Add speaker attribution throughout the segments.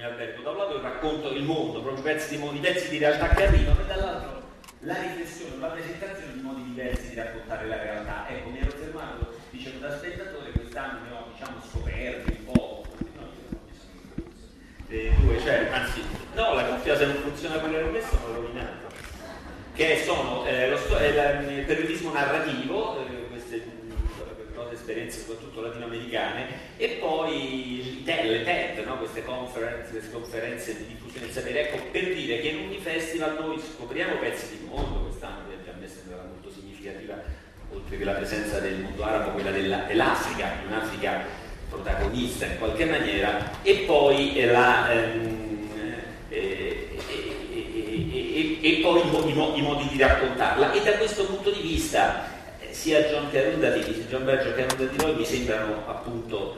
Speaker 1: ogni albergo. Da un lato il racconto del mondo, proprio pezzi di realtà che arrivano, e dall'altro la riflessione, la presentazione di modi diversi di raccontare la realtà. Ecco, mi ero fermato, dicevo, da spettatore, quest'anno ne ho, diciamo, scoperti un po'. Due, cioè, anzi, no, la cuffia se non funziona quella che ho messo l'ho rovinata. Che sono il periodismo narrativo, queste note esperienze soprattutto latinoamericane, e poi le TED, no? Queste conferenze di diffusione del sapere. Ecco, per dire che in ogni festival noi scopriamo pezzi di mondo. Quest'anno a me sembrava molto significativa, oltre che la presenza del mondo arabo, quella dell'Africa, di un'Africa protagonista in qualche maniera, e poi i modi di raccontarla. E da questo punto di vista sia John Berger che Arundhati Roy mi sembrano appunto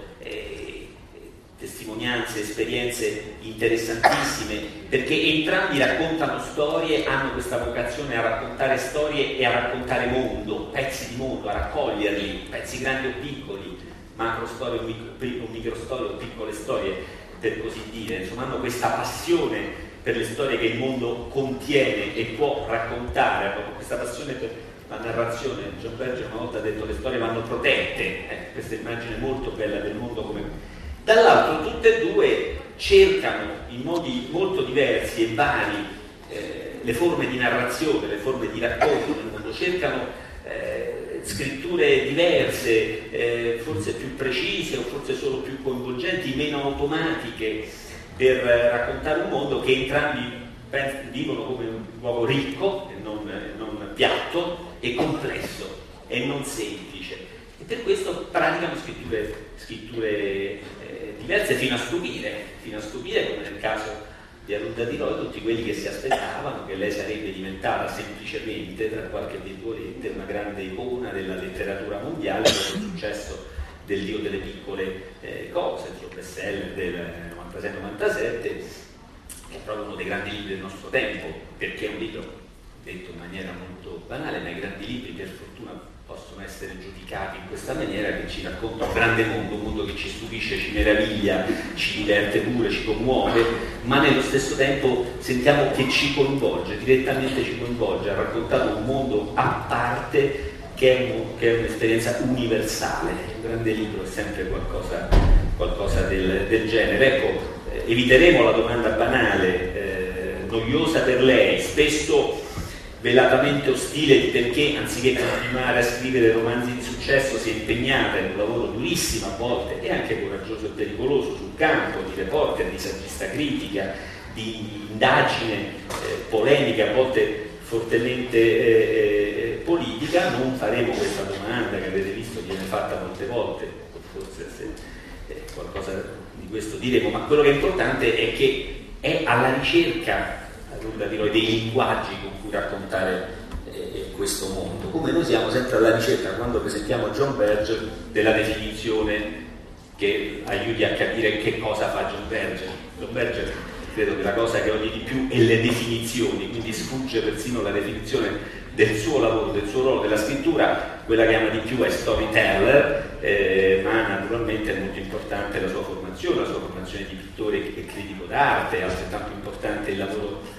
Speaker 1: testimonianze, esperienze interessantissime, perché entrambi raccontano storie, hanno questa vocazione a raccontare storie e a raccontare mondo, pezzi di mondo, a raccoglierli, pezzi grandi o piccoli, macro storie o micro storie o piccole storie, per così dire. Insomma, hanno questa passione per le storie che il mondo contiene e può raccontare, hanno questa passione per la narrazione. John Berger una volta ha detto: le storie vanno protette, questa immagine molto bella del mondo come... Dall'altro tutte e due cercano in modi molto diversi e vari le forme di narrazione, le forme di racconto del mondo, cercano scritture diverse, forse più precise o forse solo più coinvolgenti, meno automatiche, per raccontare un mondo che entrambi vivono come un luogo ricco e non piatto, e complesso e non semplice, e per questo praticano scritture diverse fino a stupire, come nel caso di Arundhati Roy, tutti quelli che si aspettavano che lei sarebbe diventata semplicemente, tra qualche virgolette, una grande icona della letteratura mondiale per il successo del Dio delle piccole cose, il suo bestseller del 96-97, che è proprio uno dei grandi libri del nostro tempo, perché è un libro, detto in maniera molto banale, ma i grandi libri per fortuna possono essere giudicati in questa maniera, che ci racconta un grande mondo, un mondo che ci stupisce, ci meraviglia, ci diverte pure, ci commuove, ma nello stesso tempo sentiamo che ci coinvolge, direttamente ci coinvolge. Ha raccontato un mondo a parte che è un'esperienza universale. Un grande libro è sempre qualcosa del genere. Ecco, eviteremo la domanda banale, noiosa per lei, spesso velatamente ostile, di perché anziché continuare a scrivere romanzi di successo si è impegnata in un lavoro durissimo a volte e anche coraggioso e pericoloso sul campo, di reporter, di saggista critica, di indagine polemica, a volte fortemente politica. Non faremo questa domanda, che avete visto viene fatta molte volte, forse qualcosa di questo diremo, ma quello che è importante è che è alla ricerca dei linguaggi con cui raccontare questo mondo, come noi siamo sempre alla ricerca, quando presentiamo John Berger, della definizione che aiuti a capire che cosa fa John Berger. John Berger, credo che la cosa che odia di più è le definizioni, quindi sfugge persino la definizione del suo lavoro, del suo ruolo, della scrittura. Quella che ama di più è storyteller, ma naturalmente è molto importante la sua formazione di pittore e critico d'arte. È altrettanto importante il lavoro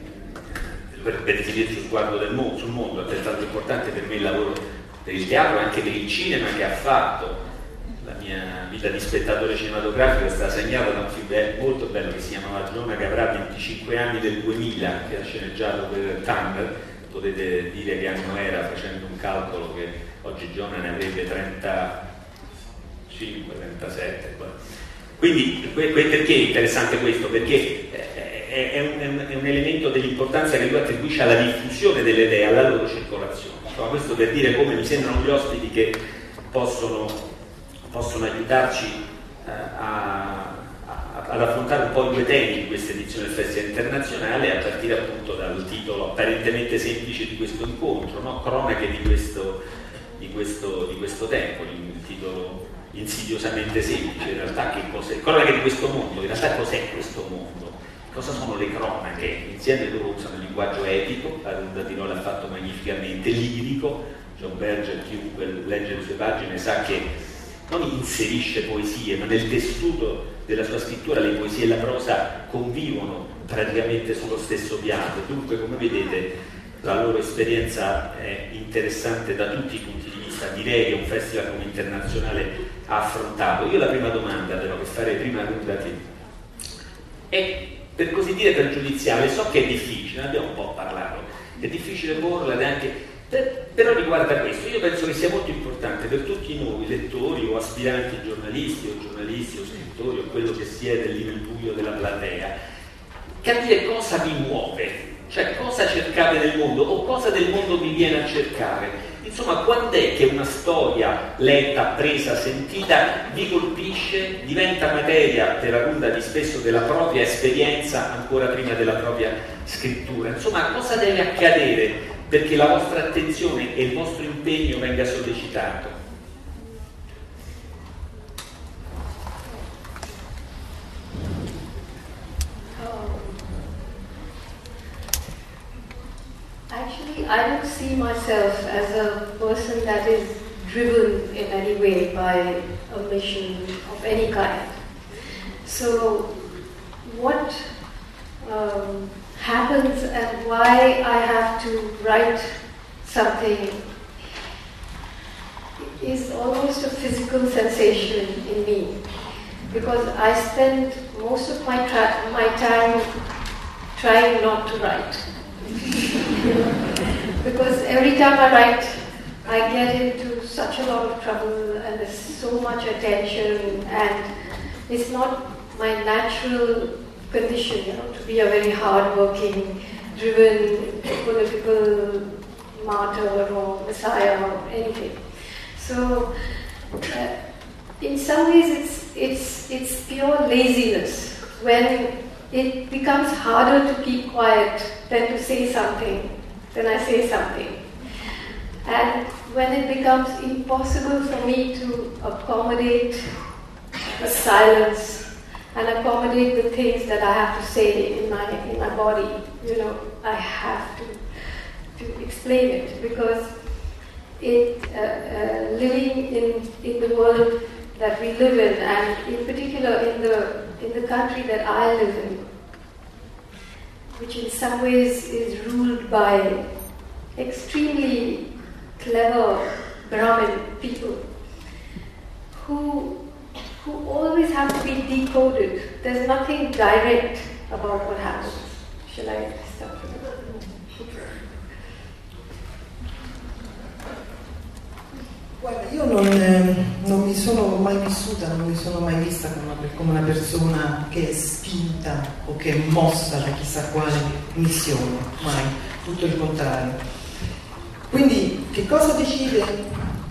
Speaker 1: per definire il suo sguardo sul mondo, è altrettanto importante per me il lavoro per il teatro e anche per il cinema che ha fatto. La mia vita di spettatore cinematografico è stata segnata da un film molto bello che si chiamava Giona, che avrà 25 anni, del 2000, che era sceneggiato per Turner. Potete dire che anno era facendo un calcolo, che oggi Giona ne avrebbe 35, 37. Quindi perché è interessante questo? Perché è un elemento dell'importanza che lui attribuisce alla diffusione delle idee, alla loro circolazione. Insomma, questo per dire come mi sembrano gli ospiti che possono aiutarci ad affrontare un po' i due temi di questa edizione del Festival Internazionale, a partire appunto dal titolo apparentemente semplice di questo incontro, no? Cronache di questo tempo, il titolo insidiosamente semplice. In realtà che cos'è? Cronache di questo mondo. In realtà cos'è questo mondo? Cosa sono le cronache? Insieme loro usano il linguaggio epico, Arundhati Roy l'ha fatto magnificamente, lirico. John Berger, chiunque legge le sue pagine sa che non inserisce poesie, ma nel tessuto della sua scrittura, le poesie e la prosa convivono praticamente sullo stesso piano, dunque come vedete la loro esperienza è interessante da tutti i punti di vista, direi che un festival come Internazionale ha affrontato. Io la prima domanda però che farei prima da te è, per così dire, pregiudiziale, so che è difficile, ne abbiamo un po' parlato, è difficile porla ed anche però riguarda questo. Io penso che sia molto importante per tutti noi lettori o aspiranti giornalisti o scrittori o quello che siete lì nel buio della platea, capire cosa vi muove, cioè cosa cercate nel mondo o cosa del mondo vi viene a cercare. Insomma, quando è che una storia letta, presa, sentita vi colpisce, diventa materia per la di spesso della propria esperienza ancora prima della propria scrittura? Insomma, cosa deve accadere perché la vostra attenzione e il vostro impegno venga sollecitato?
Speaker 2: Actually, I don't see myself as a person that is driven in any way by a mission of any kind. So, what happens and why I have to write something is almost a physical sensation in me, because I spend most of my time trying not to write. Because every time I write, I get into such a lot of trouble and there's so much attention, and it's not my natural condition, to be a very hard-working, driven political martyr or messiah or anything. So, in some ways, it's pure laziness when it becomes harder to keep quiet than to say something. Then I say something. And when it becomes impossible for me to accommodate the silence and accommodate the things that I have to say in my body, I have to explain it, because living in the world that we live in, and in particular in the country that I live in, which in some ways is ruled by extremely clever Brahmin people who always have to be decoded. There's nothing direct about what happens. Shall I stop?
Speaker 3: Guarda, io non mi sono mai vissuta, non mi sono mai vista come una persona che è spinta o che è mossa da chissà quale missione, mai, tutto il contrario. Quindi che cosa decide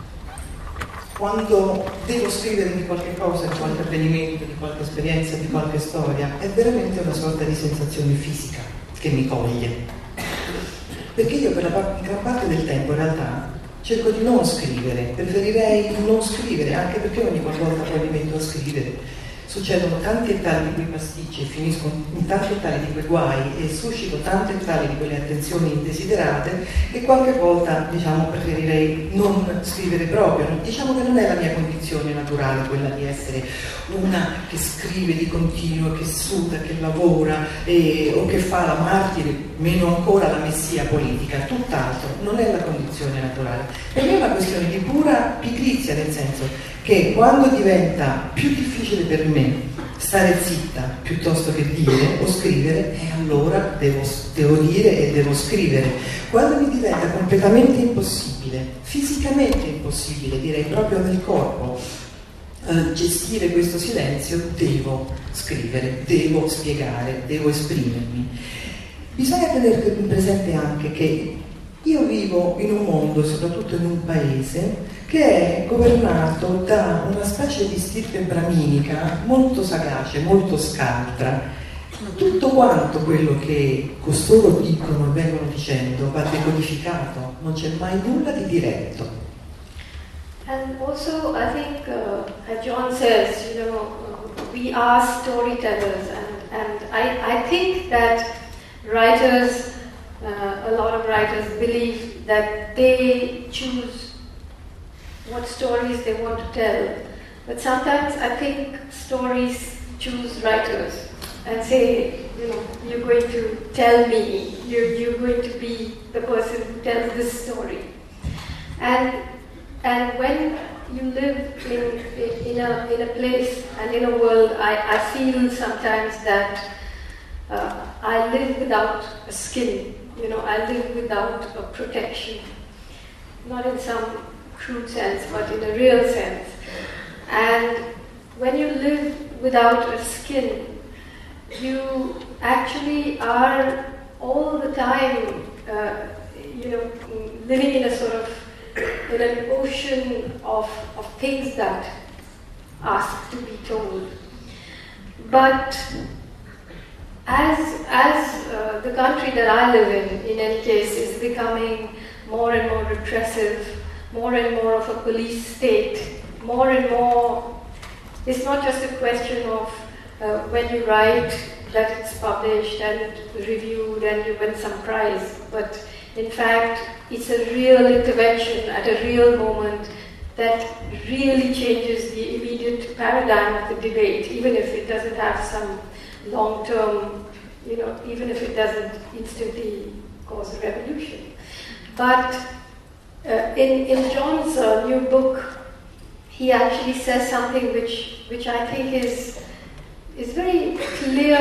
Speaker 3: quando devo scrivere di qualche cosa, di qualche avvenimento, di qualche esperienza, di qualche storia? È veramente una sorta di sensazione fisica che mi coglie. Perché io per la gran parte del tempo in realtà cerco di non scrivere, preferirei non scrivere, anche perché ogni qualvolta poi mi metto a scrivere succedono tanti e tali di quei pasticci e finisco in tanti e tali di quei guai e suscito tante e tali di quelle attenzioni indesiderate che qualche volta, preferirei non scrivere proprio. Diciamo che non è la mia condizione naturale quella di essere una che scrive di continuo, che suda, che lavora o che fa la martire, meno ancora la messia politica, tutt'altro, non è la condizione naturale. Per me è una questione di pura pigrizia, nel senso che quando diventa più difficile per me stare zitta piuttosto che dire o scrivere, allora devo dire e devo scrivere. Quando mi diventa completamente impossibile, fisicamente impossibile, direi proprio nel corpo, gestire questo silenzio, devo scrivere, devo spiegare, devo esprimermi. Bisogna tenere presente anche che io vivo in un mondo, soprattutto in un paese, che è governato da una specie di stirpe brahminica molto sagace, molto scaltra. Tutto quanto quello che costoro dicono e vengono dicendo va decodificato, non c'è mai nulla di diretto.
Speaker 2: And also, I think, as John says, we are storytellers, and I think that writers, a lot of writers believe that they choose what stories they want to tell. But sometimes I think stories choose writers and say, you're going to tell me, you're going to be the person who tells this story. And when you live in a place and in a world, I feel sometimes that I live without a skin. I live without a protection. Not in some crude sense, but in a real sense. And when you live without a skin, you actually are all the time, living in a sort of, in an ocean of things that ask to be told. But as the country that I live in any case, is becoming more and more repressive, more and more of a police state, more and more, it's not just a question of when you write that it's published and reviewed and you win some prize, but in fact it's a real intervention at a real moment that really changes the immediate paradigm of the debate, even if it doesn't have some long-term, even if it doesn't instantly cause a revolution. But in John's new book, he actually says something which I think is very clear,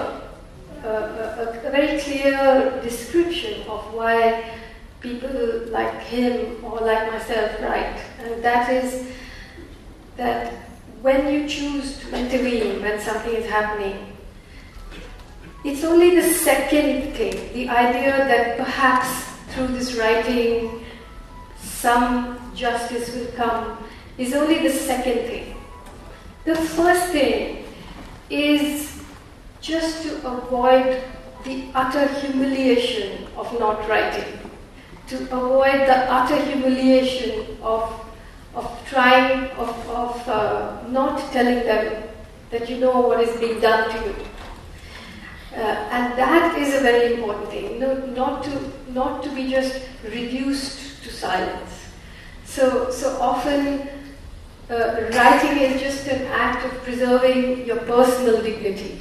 Speaker 2: a very clear description of why people like him or like myself write. And that is that when you choose to intervene when something is happening, it's only the second thing, the idea that perhaps through this writing some justice will come, is only the second thing. The first thing is just to avoid the utter humiliation of not writing, to avoid the utter humiliation of trying, of not telling them that you know what is being done to you. And that is a very important thing, not to be just reduced to silence. So often writing is just an act of preserving your personal dignity,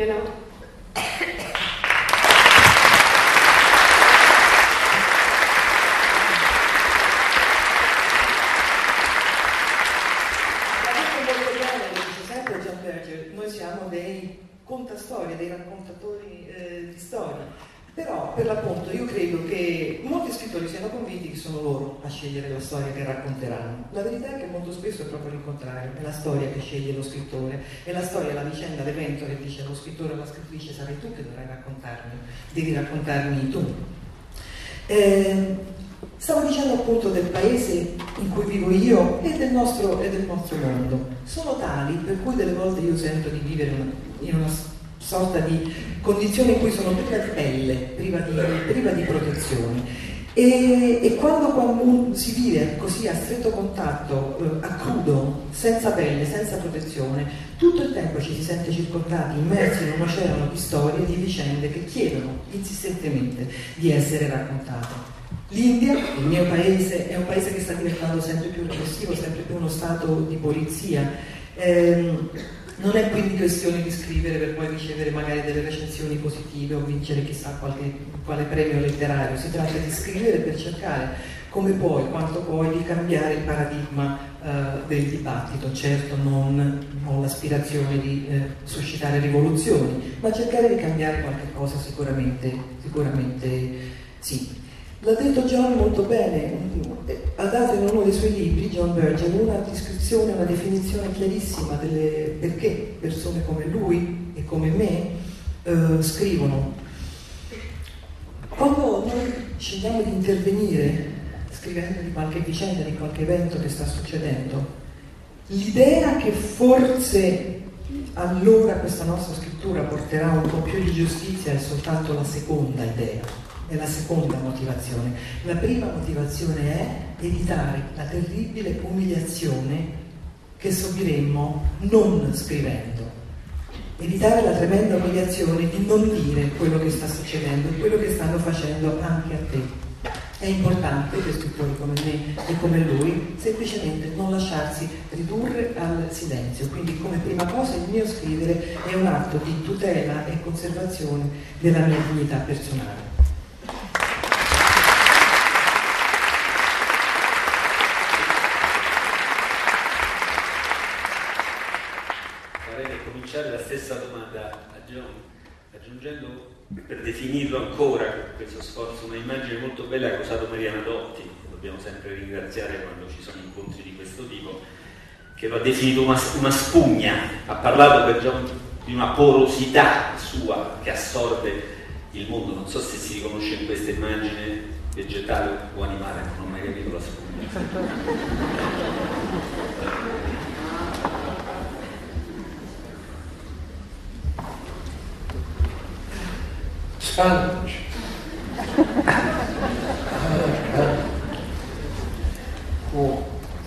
Speaker 3: Noi siamo dei contastorie, dei raccontatori di storie, però per l'appunto io credo che molti scrittori siano convinti che sono loro a scegliere la storia che racconteranno. La verità è che molto spesso è proprio il contrario, è la storia che sceglie lo scrittore, è la storia, la vicenda, l'evento che dice lo scrittore o la scrittrice sarai tu che dovrai raccontarmi, devi raccontarmi tu. Stavo dicendo appunto del paese in cui vivo io e del nostro mondo. Sono tali per cui delle volte io sento di vivere in una sorta di condizione in cui sono priva di pelle, priva di protezione. E quando si vive così a stretto contatto, a crudo, senza pelle, senza protezione, tutto il tempo ci si sente circondati, immersi in un oceano di storie, di vicende che chiedono insistentemente di essere raccontate. L'India, il mio paese, è un paese che sta diventando sempre più repressivo, sempre più uno stato di polizia. Non è quindi questione di scrivere per poi ricevere magari delle recensioni positive o vincere chissà quale premio letterario. Si tratta di scrivere per cercare, come puoi, quanto puoi, di cambiare il paradigma del dibattito. Certo non ho l'aspirazione di suscitare rivoluzioni, ma cercare di cambiare qualche cosa sicuramente sì. L'ha detto John molto bene, ha dato in uno dei suoi libri, John Berger, una descrizione, una definizione chiarissima delle perché persone come lui e come me scrivono. Quando noi scegliamo di intervenire scrivendo di qualche vicenda, di qualche evento che sta succedendo, l'idea che forse allora questa nostra scrittura porterà un po' più di giustizia è soltanto la seconda idea. È la seconda motivazione. La prima motivazione è evitare la terribile umiliazione che subiremmo non scrivendo. Evitare la tremenda umiliazione di non dire quello che sta succedendo e quello che stanno facendo anche a te. È importante per scrittori come me e come lui semplicemente non lasciarsi ridurre al silenzio, quindi come prima cosa il mio scrivere è un atto di tutela e conservazione della mia dignità personale.
Speaker 1: Vorrei cominciare la stessa domanda a John, aggiungendo, per definirlo ancora questo sforzo, un'immagine molto bella che ha usato Mariana Dotti, che dobbiamo sempre ringraziare quando ci sono incontri di questo tipo, che lo ha definito una spugna. Ha parlato per John di una porosità sua che assorbe il mondo. Non so se si riconosce in questa immagine, vegetale o animale, non ho mai capito la spugna.
Speaker 4: Sponge. Cool.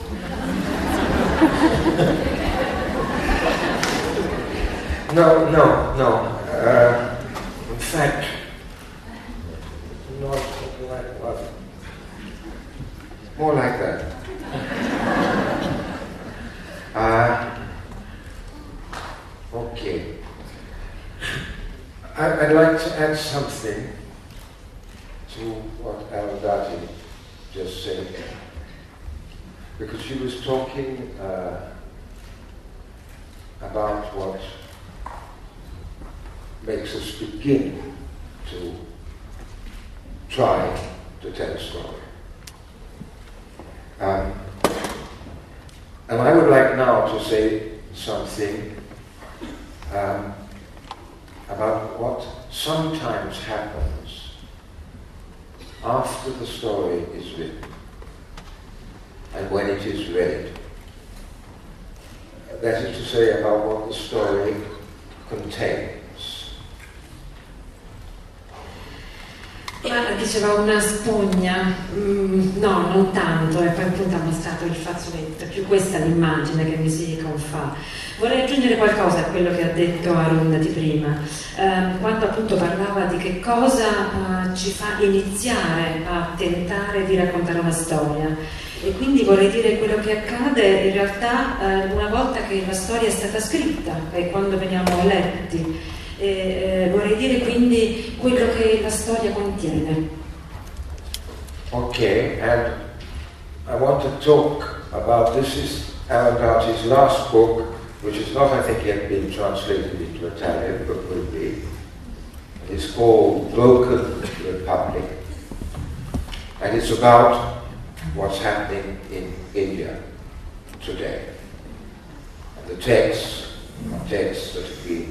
Speaker 4: No. In fact, not like what? More like that. Okay. I'd like to add something to what Arundhati just said, because she was talking about what makes us begin to try to tell a story. And I would like now to say something about what sometimes happens after the story is written and when it is read. That is to say, about what the story contains.
Speaker 5: Ma diceva una spugna, no, non tanto, e poi appunto ha mostrato il fazzoletto, più questa l'immagine che mi si confà. Vorrei aggiungere qualcosa a quello che ha detto Arundhati prima, quando appunto parlava di che cosa ci fa iniziare a tentare di raccontare una storia. E quindi vorrei dire quello che accade in realtà una volta che la storia è stata scritta e quando veniamo letti. Vorrei dire quindi quello che la storia contiene.
Speaker 4: Okay, and I want to talk about, this is Arundhati's last book, which is not, I think, yet been translated into Italian, but will be. It's called Broken Republic, and it's about what's happening in India today. And the texts are texts that have been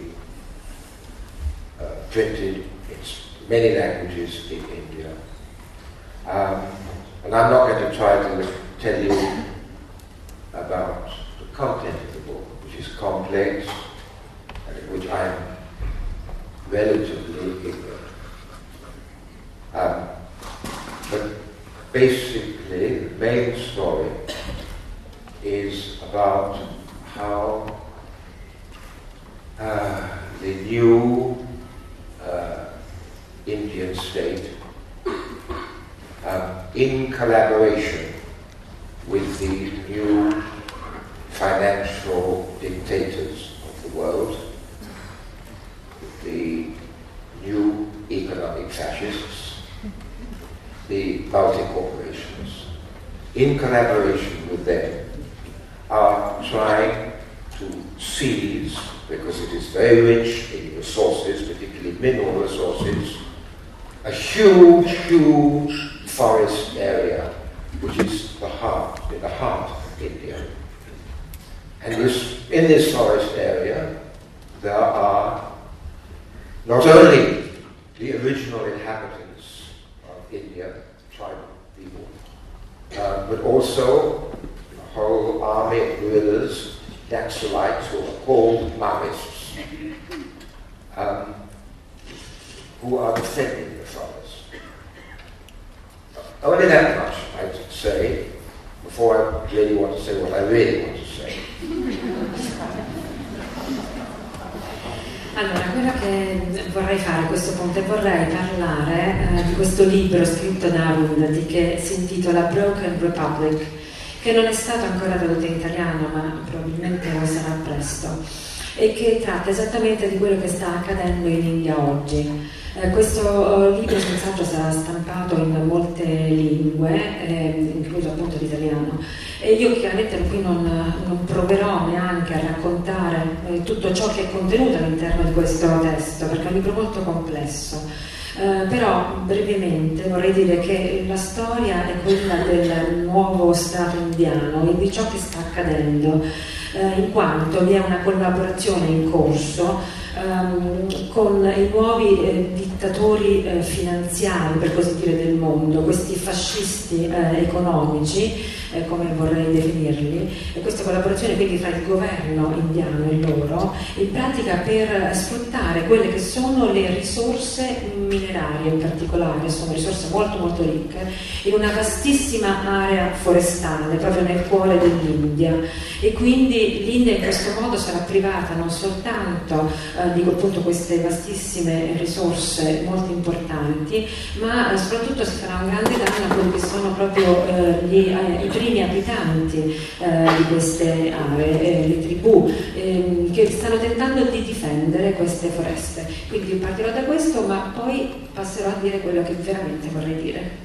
Speaker 4: printed in many languages in India. And I'm not going to try to tell you about the content of the book, which is complex, and in which I'm relatively ignorant. But basically, the main story is about how the new Indian state, in collaboration with the new financial dictators of the world, the new economic fascists, the multi-corporations, in collaboration with them, are trying to seize, because it is very rich in resources, particularly mineral resources, a huge forest area, which is in the heart of India. And in this forest area, there are not only the original inhabitants of India, tribal people, but also a whole army of guerrillas, Naxalites, who are called Maoists, who are defending the forest. Only that much, I'd say, before I really want to say what I really want to say.
Speaker 5: Allora, quello che vorrei fare a questo punto è vorrei parlare di questo libro scritto da Arundhati che si intitola Broken Republic, che non è stato ancora tradotto in italiano, ma probabilmente lo sarà presto, e che tratta esattamente di quello che sta accadendo in India oggi. Questo libro senz'altro sarà stampato in molte lingue, incluso appunto l'italiano, e io chiaramente qui non proverò neanche a raccontare tutto ciò che è contenuto all'interno di questo testo, perché è un libro molto complesso. Però brevemente vorrei dire che la storia è quella del nuovo Stato indiano e di ciò che sta accadendo, in quanto vi è una collaborazione in corso con i nuovi dittatori finanziari, per così dire, del mondo, questi fascisti economici, come vorrei definirli, e questa collaborazione quindi tra il governo indiano e loro, in pratica per sfruttare quelle che sono le risorse minerarie in particolare, sono risorse molto molto ricche, in una vastissima area forestale, proprio nel cuore dell'India, e quindi l'India in questo modo sarà privata non soltanto di appunto queste vastissime risorse molto importanti, ma soprattutto si farà un grande danno a quelli che sono proprio i primi abitanti di queste aree, le tribù che stanno tentando di difendere queste foreste. Quindi partirò da questo, ma poi passerò a dire quello che veramente vorrei dire.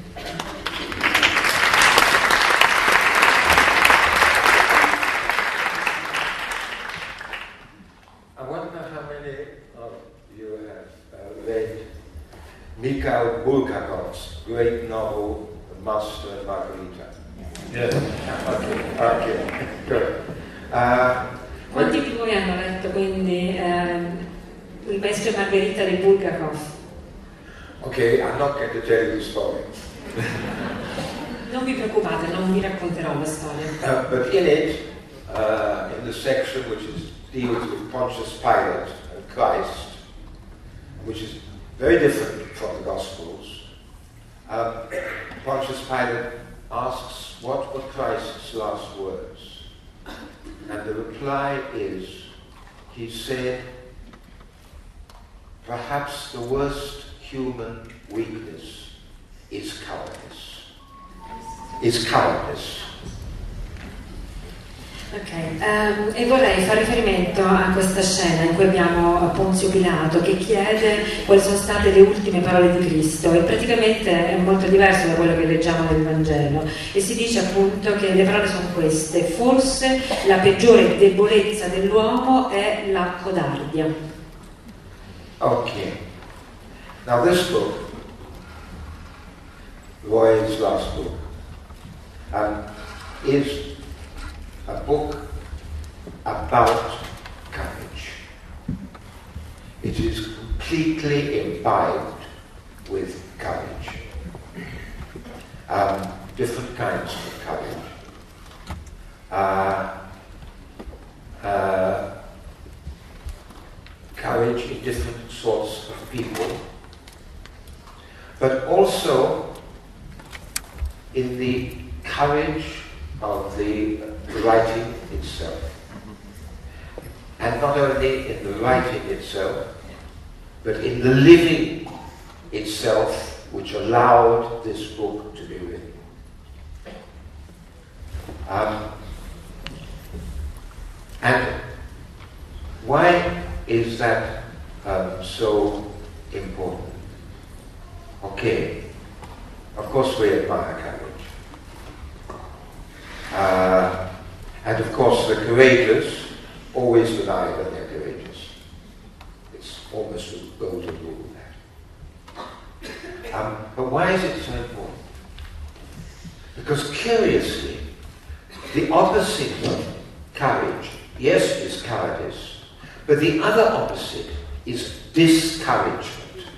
Speaker 4: Read Mikhail Bulgakov's great novel, The Master and Margarita.
Speaker 1: Yeah.
Speaker 4: Okay, good.
Speaker 5: Quanti di voi hanno letto quindi Il Maestro e Margherita di Bulgakov?
Speaker 4: Okay, I'm not going to tell you the story.
Speaker 5: Non vi preoccupate, non vi racconterò la storia.
Speaker 4: But in it, in the section which deals with Pontius Pilate and Christ, which is very different from the Gospels, Pontius Pilate asks what were Christ's last words. And the reply is, he said, perhaps the worst human weakness is cowardice. Is cowardice.
Speaker 5: Ok, e vorrei fare riferimento a questa scena in cui abbiamo Ponzio Pilato che chiede quali sono state le ultime parole di Cristo, e praticamente è molto diverso da quello che leggiamo nel Vangelo, e si dice appunto che le parole sono queste: forse la peggiore debolezza dell'uomo è la codardia.
Speaker 4: Okay. Now this book, Roy's last book, is a book about courage. It is completely imbibed with courage. Different kinds of courage. Courage in different sorts of people, but also in the courage of the writing itself. And not only in the writing itself, but in the living itself, which allowed this book to be written. And why is that so important? Okay, of course we admire courage. And of course the courageous always deny that they're courageous. It's almost a golden rule, that. But why is it so important? Because curiously, the opposite of courage, yes, is cowardice, but the other opposite is discouragement.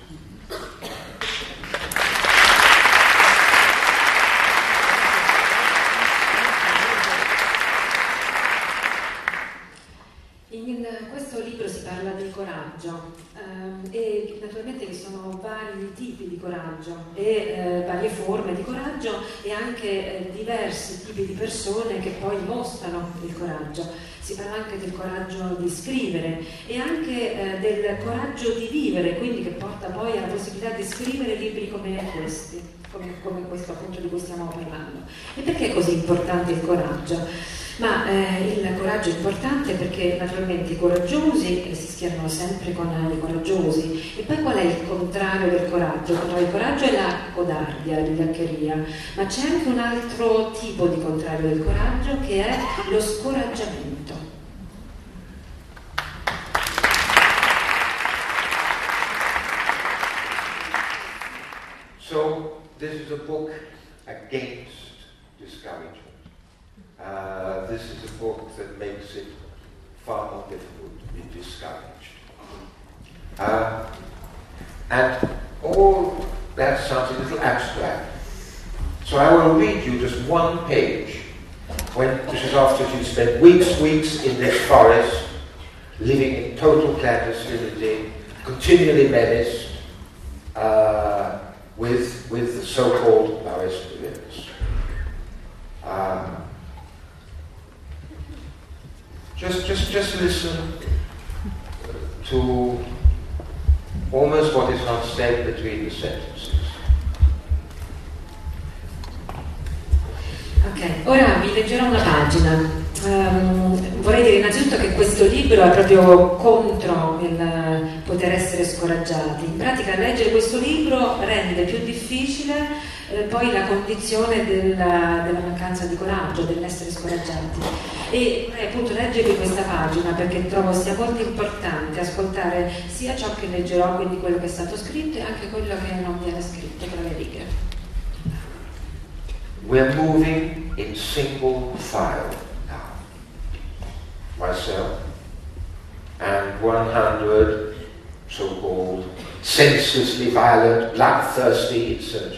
Speaker 5: In questo libro si parla del coraggio e naturalmente vi sono vari tipi di coraggio e varie forme di coraggio e anche diversi tipi di persone che poi mostrano il coraggio. si parla anche del coraggio di scrivere e anche del coraggio di vivere, quindi che porta poi alla possibilità di scrivere libri come questi, come questo appunto di cui stiamo parlando. E perché è così importante il coraggio? Ma il coraggio è importante perché naturalmente i coraggiosi si schierano sempre con i coraggiosi. E poi qual è il contrario del coraggio? Il coraggio è la codardia, la vigliaccheria, ma c'è anche un altro tipo di contrario del coraggio che è lo scoraggiamento.
Speaker 4: So, this is a book against discouragement. This is a book that makes it far more difficult to be discouraged. And all that sounds a little abstract. So I will read you just one page, which is after she spent weeks in this forest, living in total clandestinity, continually menaced with the so-called Aristoteles. Just listen to almost what is not said between the sentences.
Speaker 5: Ok, ora vi leggerò una pagina. Vorrei dire innanzitutto che questo libro è proprio contro il poter essere scoraggiati. In pratica leggere questo libro rende più difficile poi la condizione della mancanza di coraggio, dell'essere scoraggiati. E vorrei appunto leggervi questa pagina perché trovo sia molto importante ascoltare sia ciò che leggerò, quindi quello che è stato scritto, e anche quello che non viene scritto tra le righe.
Speaker 4: We're moving in single file now. Myself and 100 so-called senselessly violent, bloodthirsty insurgents.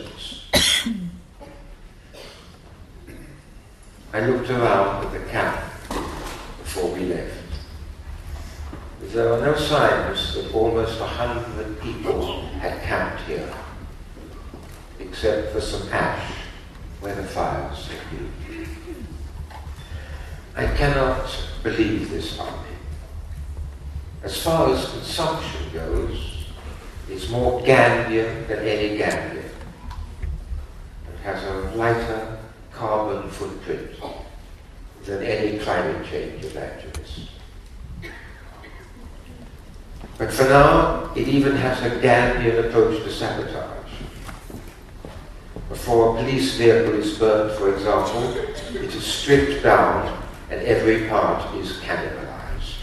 Speaker 4: I looked around at the camp before we left. There were no signs that almost 100 people had camped here, except for some ash where the fires had been. I cannot believe this army. As far as consumption goes, it's more Gandhian than any Gandhian. It has a lighter carbon footprint than any climate change evangelist. But for now, it even has a Gandhian approach to sabotage. Before a police vehicle is burned, for example, it is stripped down and every part is cannibalized.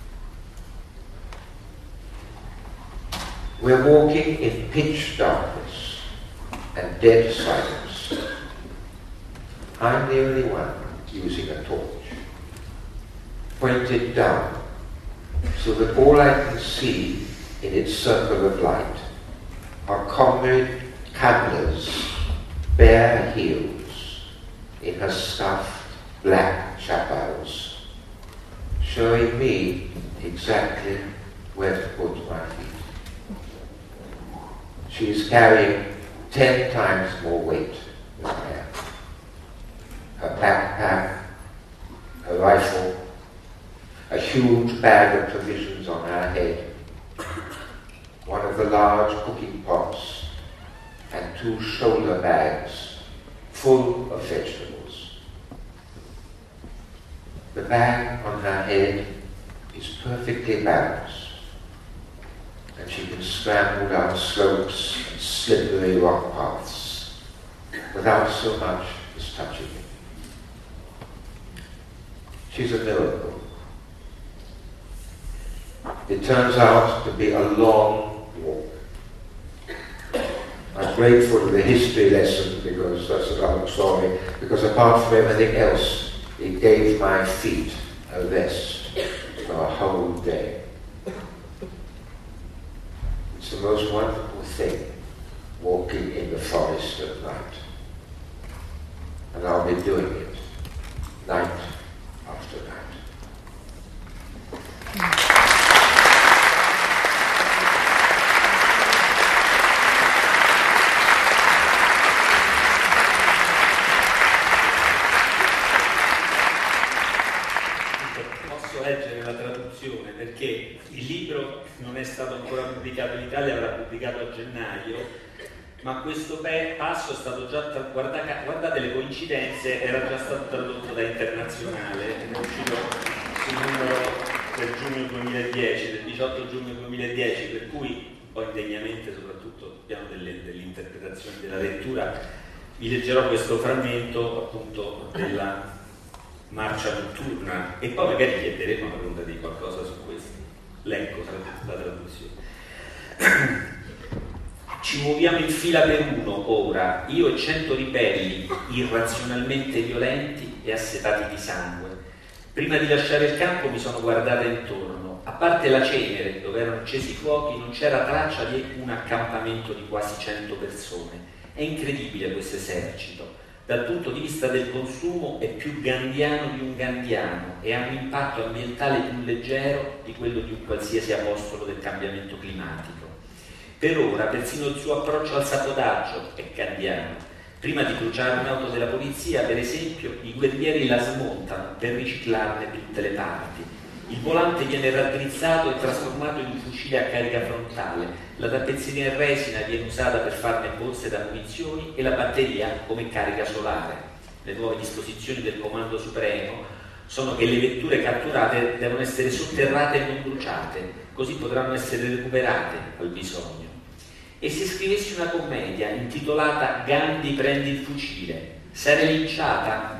Speaker 4: We're walking in pitch darkness and dead silence. I'm the only one using a torch, pointed down, so that all I can see in its circle of light are Comrade Kamla's bare heels in her stuffed black chappals, showing me exactly where to put my feet. She is carrying 10 times more weight than I am. Her backpack, her rifle, a huge bag of provisions on her head, one of the large cooking pots, and 2 shoulder bags full of vegetables. The bag on her head is perfectly balanced, and she can scramble down slopes and slippery rock paths without so much as touching it. She's a miracle. It turns out to be a long walk. I'm grateful for the history lesson because that's a long story, because apart from everything else, it gave my feet a rest for a whole day. It's the most wonderful thing, walking in the forest at night. And I'll be doing it, night after night.
Speaker 1: stato ancora pubblicato in Italia, avrà pubblicato a gennaio, ma questo passo è stato già, guardate le coincidenze, era già stato tradotto da Internazionale, è uscito sul numero del giugno 2010, del 18 giugno 2010, per cui poi indegnamente, soprattutto sul piano dell'interpretazione della lettura, vi leggerò questo frammento appunto della marcia notturna e poi magari chiederemo a Arunda di qualcosa su questo. Leggo la traduzione. Ci muoviamo in fila per uno, ora, io e 100 ribelli, irrazionalmente violenti e assetati di sangue. Prima di lasciare il campo mi sono guardata intorno. A parte la cenere, dove erano accesi i fuochi, non c'era traccia di un accampamento di quasi 100 persone. È incredibile questo esercito. Dal punto di vista del consumo è più gandiano di un gandiano e ha un impatto ambientale più leggero di quello di un qualsiasi apostolo del cambiamento climatico. Per ora persino il suo approccio al sabotaggio è gandiano. Prima di bruciare un'auto della polizia, per esempio, i guerrieri la smontano per riciclarne tutte le parti. Il volante viene raddrizzato e trasformato in un fucile a carica frontale, la tappezzeria in resina viene usata per farne borse da munizioni e la batteria come carica solare. Le nuove disposizioni del Comando Supremo sono che le vetture catturate devono essere sotterrate e non bruciate, così potranno essere recuperate al bisogno. E se scrivessi una commedia intitolata Gandhi prendi il fucile, sarei linciata?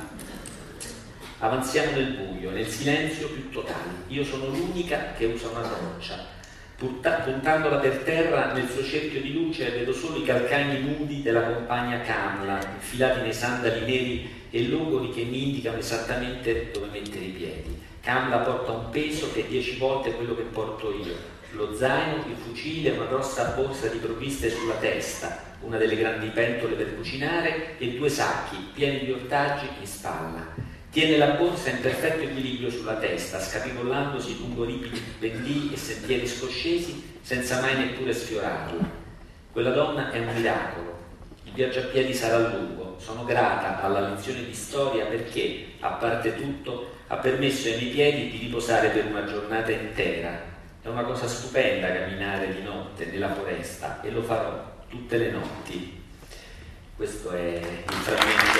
Speaker 1: Avanziamo nel buio, nel silenzio più totale. Io sono l'unica che usa una torcia. Puntandola per terra, nel suo cerchio di luce vedo solo i calcagni nudi della compagna Kamla, infilati nei sandali neri e logori che mi indicano esattamente dove mettere i piedi. Kamla porta un peso che è 10 volte quello che porto io. Lo zaino, il fucile, una grossa borsa di provviste sulla testa, una delle grandi pentole per cucinare e 2 sacchi pieni di ortaggi in spalla. Tiene la borsa in perfetto equilibrio sulla testa, scapicollandosi lungo ripidi pendii e sentieri scoscesi senza mai neppure sfiorarla. Quella donna è un miracolo. Il viaggio a piedi sarà lungo. Sono grata alla lezione di storia perché, a parte tutto, ha permesso ai miei piedi di riposare per una giornata intera. È una cosa stupenda camminare di notte nella foresta e lo farò tutte le notti. Questo è il frammento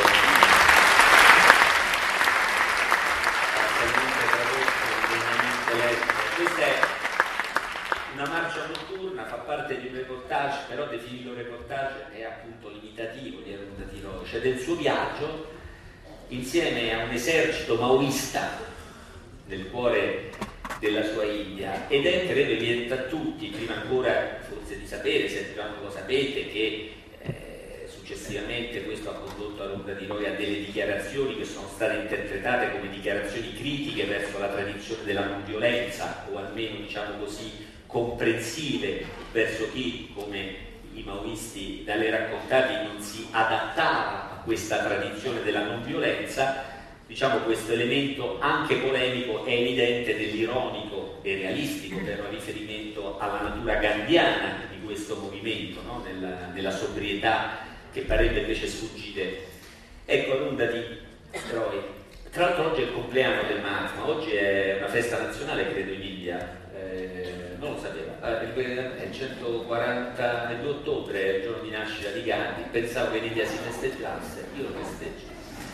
Speaker 1: parzialmente tradotto, indegnamente letto. Questa è una marcia notturna, fa parte di un reportage, però definirlo reportage è appunto limitativo di Arunda Tiroi, cioè del suo viaggio insieme a un esercito maoista nel cuore della sua India, ed è, credo, evidente a tutti, prima ancora forse di sapere, se già non lo sapete, che successivamente questo ha condotto Arunda Tiroi a delle dichiarazioni che sono state interpretate come dichiarazioni critiche verso la tradizione della non violenza, o almeno, diciamo così, comprensive verso chi, come i maoisti da lei raccontati, non si adattava a questa tradizione della non violenza. Diciamo, questo elemento anche polemico è evidente nell'ironico e realistico, per un riferimento alla natura gandhiana di questo movimento, no? nella sobrietà che parebbe invece sfuggire. Ecco, Arunda Tiroi. Tra l'altro oggi è il compleanno del Mahatma, oggi è una festa nazionale, credo, in India. Non lo sapeva, è il 142 ottobre, è il giorno di nascita di Gandhi. Pensavo che in India si festeggiasse, io lo festeggio.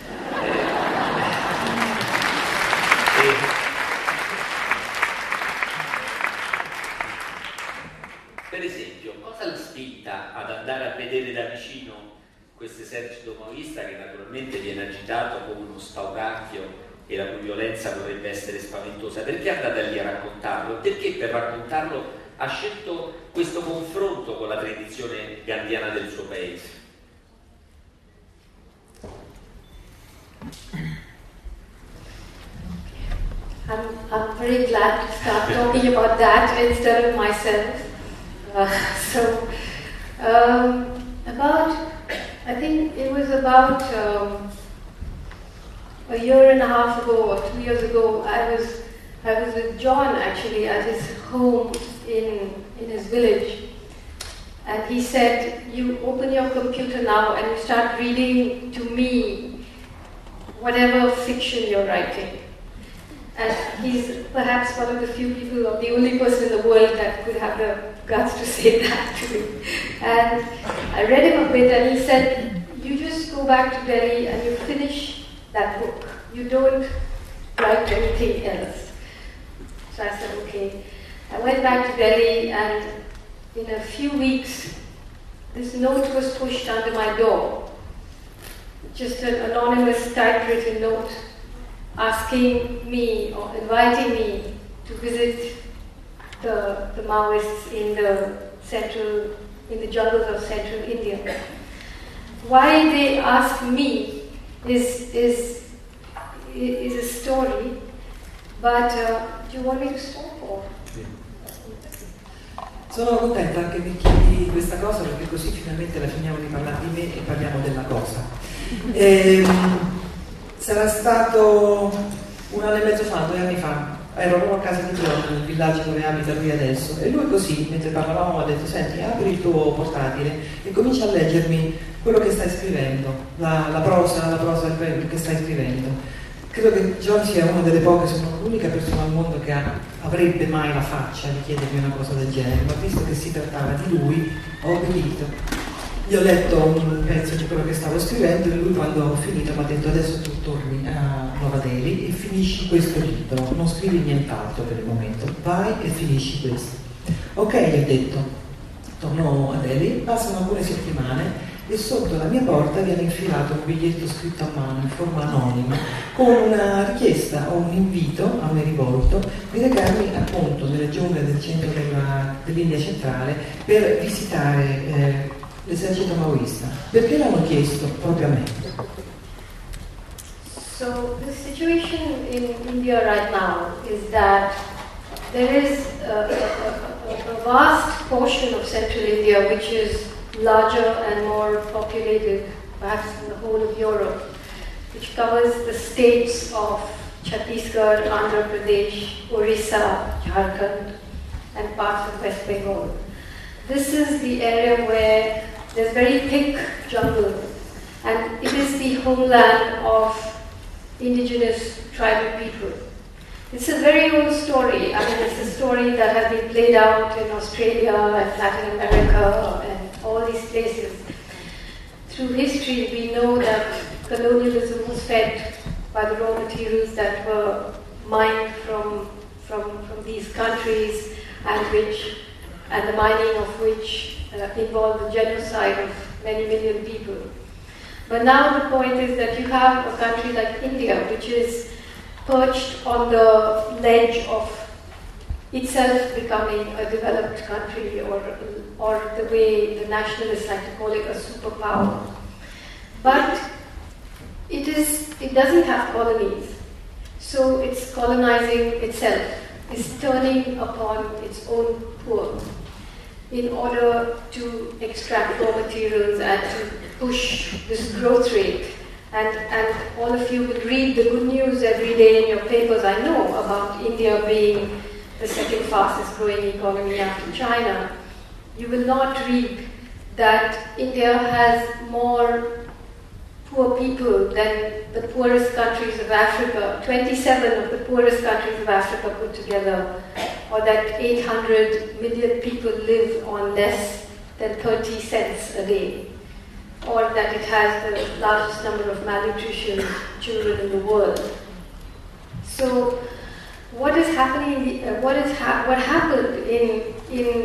Speaker 1: Per esempio, cosa l'ha spinta ad andare a vedere da vicino questo esercito maoista, che naturalmente viene agitato come uno spauracchio e la cui violenza dovrebbe essere spaventosa? Perché è andata lì a raccontarlo? Perché per raccontarlo ha scelto questo confronto con la tradizione gandhiana del suo paese?
Speaker 2: I'm very glad to start talking about that instead of myself. I think it was about a year and a half ago or 2 years ago, I was with John actually at his home in his village, and he said, "You open your computer now and you start reading to me whatever fiction you're writing." And he's perhaps one of the few people, or the only person in the world that could have the guts to say that to me. And I read him a bit, and he said, you just go back to Delhi and you finish that book. You don't write anything else. So I said, okay. I went back to Delhi, and in a few weeks, this note was pushed under my door. Just an anonymous typewritten note asking me or inviting me to visit the Maoists in the jungles of central India. Why they asked me is a story, but do you want me to stop or?
Speaker 3: Sono contenta che mi chiedi questa cosa, perché così finalmente la finiamo di parlare di me e parliamo della cosa. Sarà stato 1 anno e mezzo fa, 2 anni fa, ero proprio a casa di Giorgio, nel villaggio dove abita lui adesso, e lui così, mentre parlavamo, ha detto: senti, apri il tuo portatile e comincia a leggermi quello che stai scrivendo, la prosa che stai scrivendo. Credo che John sia una delle poche, sono l'unica persona al mondo che avrebbe mai la faccia di chiedermi una cosa del genere, ma visto che si trattava di lui, ho obbedito. Gli ho letto un pezzo di quello che stavo scrivendo, e lui, quando ho finito, mi ha detto: adesso tu torni a Nuova Delhi e finisci questo libro, non scrivi nient'altro per il momento, vai e finisci questo. Ok, gli ho detto. Torno a Delhi, passano alcune settimane e sotto la mia porta viene infilato un biglietto scritto a mano in forma anonima con una richiesta o un invito a me rivolto di recarmi appunto nelle giungle del centro dell'India centrale per visitare l'esercito maoista. Perché l'hanno chiesto proprio a me?
Speaker 2: So the situation in India right now is that there is a vast portion of central India which is larger and more populated, perhaps in the whole of Europe, which covers the states of Chhattisgarh, Andhra Pradesh, Orissa, Jharkhand, and parts of West Bengal. This is the area where there's very thick jungle, and it is the homeland of indigenous tribal people. It's a very old story. I mean, it's a story that has been played out in Australia and Latin America and all these places. Through history, we know that colonialism was fed by the raw materials that were mined from these countries, and the mining of which involved the genocide of many million people. But now the point is that you have a country like India, which is perched on the ledge of itself becoming a developed country, or the way the nationalists like to call it, a superpower. But it doesn't have colonies, so it's colonizing itself, it's turning upon its own poor in order to extract raw materials and to push this growth rate. And all of you will read the good news every day in your papers, I know, about India being the second fastest growing economy after China. You will not read that India has more poor people than the poorest countries of Africa, 27 of the poorest countries of Africa put together, or that 800 million people live on less than 30 cents a day, or that it has the largest number of malnutrition children in the world. So, what happened in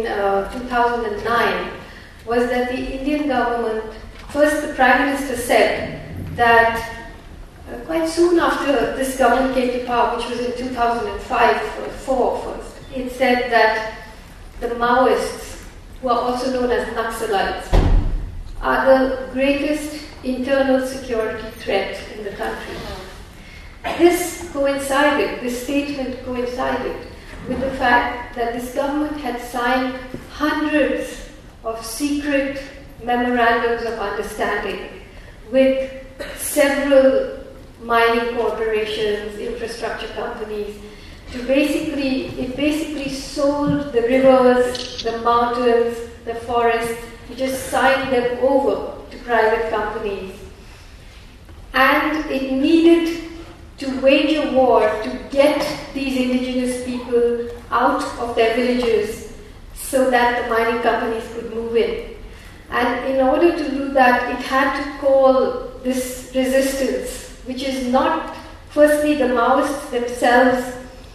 Speaker 2: 2009 was that the Indian government, first the Prime Minister said that quite soon after this government came to power, which was in 2005 or 2004 first, it said that the Maoists, who are also known as Naxalites, are the greatest internal security threat in the country. This statement coincided with the fact that this government had signed hundreds of secret memorandums of understanding with several mining corporations, infrastructure companies, it basically sold the rivers, the mountains, the forests, it just signed them over to private companies. And it needed to wage a war to get these indigenous people out of their villages so that the mining companies could move in. And in order to do that, it had to call this resistance, which is not, firstly, the Maoists themselves,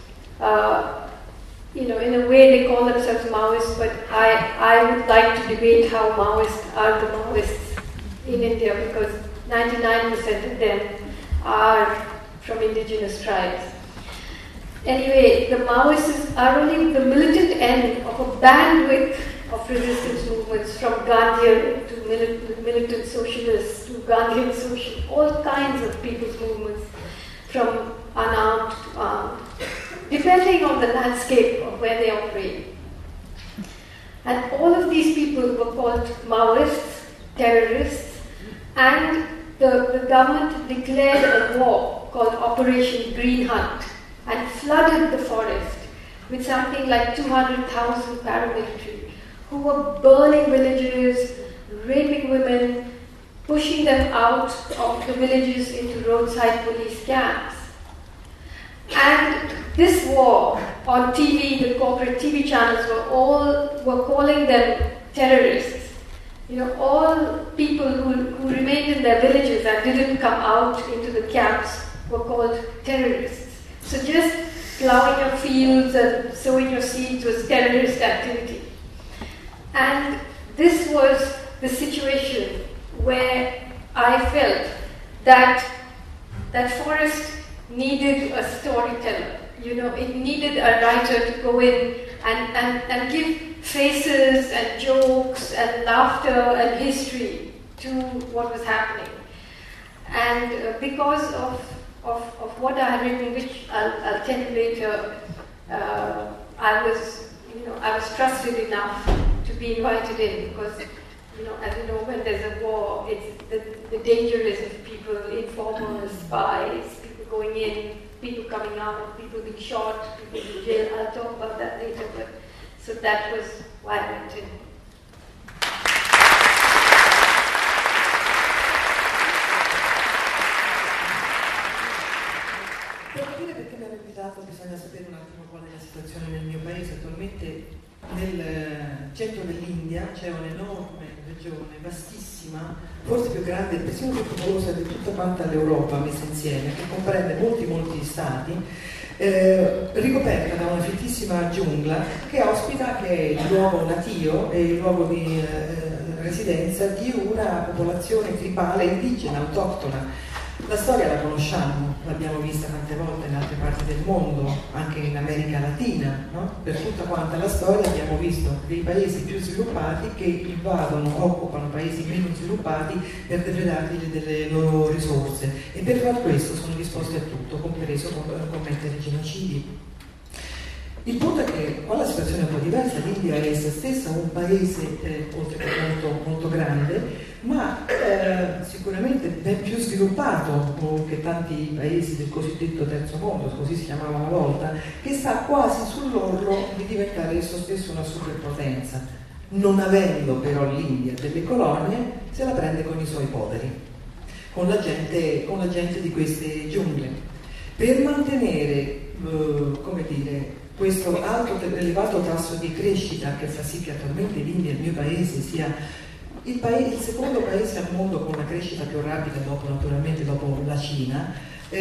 Speaker 2: in a way they call themselves Maoists, but I would like to debate how Maoists are the Maoists in India, because 99% of them are from indigenous tribes. Anyway, the Maoists are only the militant end of a bandwidth of resistance movements, from Gandhian to militant socialists to Gandhian social, all kinds of people's movements, from unarmed to armed, depending on the landscape of where they operate. And all of these people were called Maoists, terrorists, and the government declared a war called Operation Green Hunt and flooded the forest with something like 200,000 paramilitary who were burning villages, raping women, pushing them out of the villages into roadside police camps. And this war on TV, the corporate TV channels were calling them terrorists. All people who remained in their villages and didn't come out into the camps were called terrorists. So just plowing your fields and sowing your seeds was terrorist activity. And this was the situation where I felt that forest needed a storyteller. It needed a writer to go in and give faces and jokes and laughter and history to what was happening. And because of what I had written, which I'll tell you later, I was trusted enough to be invited in, because as you know, when there's a war, it's the danger is of people, informers, spies, people going in, people coming out, people being shot, people in jail. I'll talk about that later, but so that was why I went in.
Speaker 3: Per capire perché mi hanno invitato bisogna sapere un attimo qual è la situazione nel mio paese. Attualmente nel centro dell'India c'è un'enorme regione, vastissima, forse più grande e persino più popolosa di tutta quanta l'Europa messa insieme, che comprende molti stati, ricoperta da una fittissima giungla che ospita, che è il luogo natio e il luogo di residenza di una popolazione tribale indigena, autoctona. La storia la conosciamo, l'abbiamo vista tante volte in altre parti del mondo, anche in America Latina, no? Per tutta quanta la storia abbiamo visto dei paesi più sviluppati che invadono, occupano paesi meno sviluppati per depredargli delle loro risorse, e per far questo sono disposti a tutto, compreso commettere genocidi. Il punto è che qua la situazione è un po' diversa. L'India è essa stessa un paese oltre che molto grande, ma sicuramente ben più sviluppato che tanti paesi del cosiddetto terzo mondo, così si chiamava una volta, che sta quasi sull'orlo di diventare esso stesso una superpotenza. Non avendo però l'India delle colonie, se la prende con i suoi poveri, con la gente di queste giungle. Per mantenere, questo alto elevato tasso di crescita che fa sì che attualmente l'India, il mio paese, sia il secondo paese al mondo con una crescita più rapida dopo la Cina,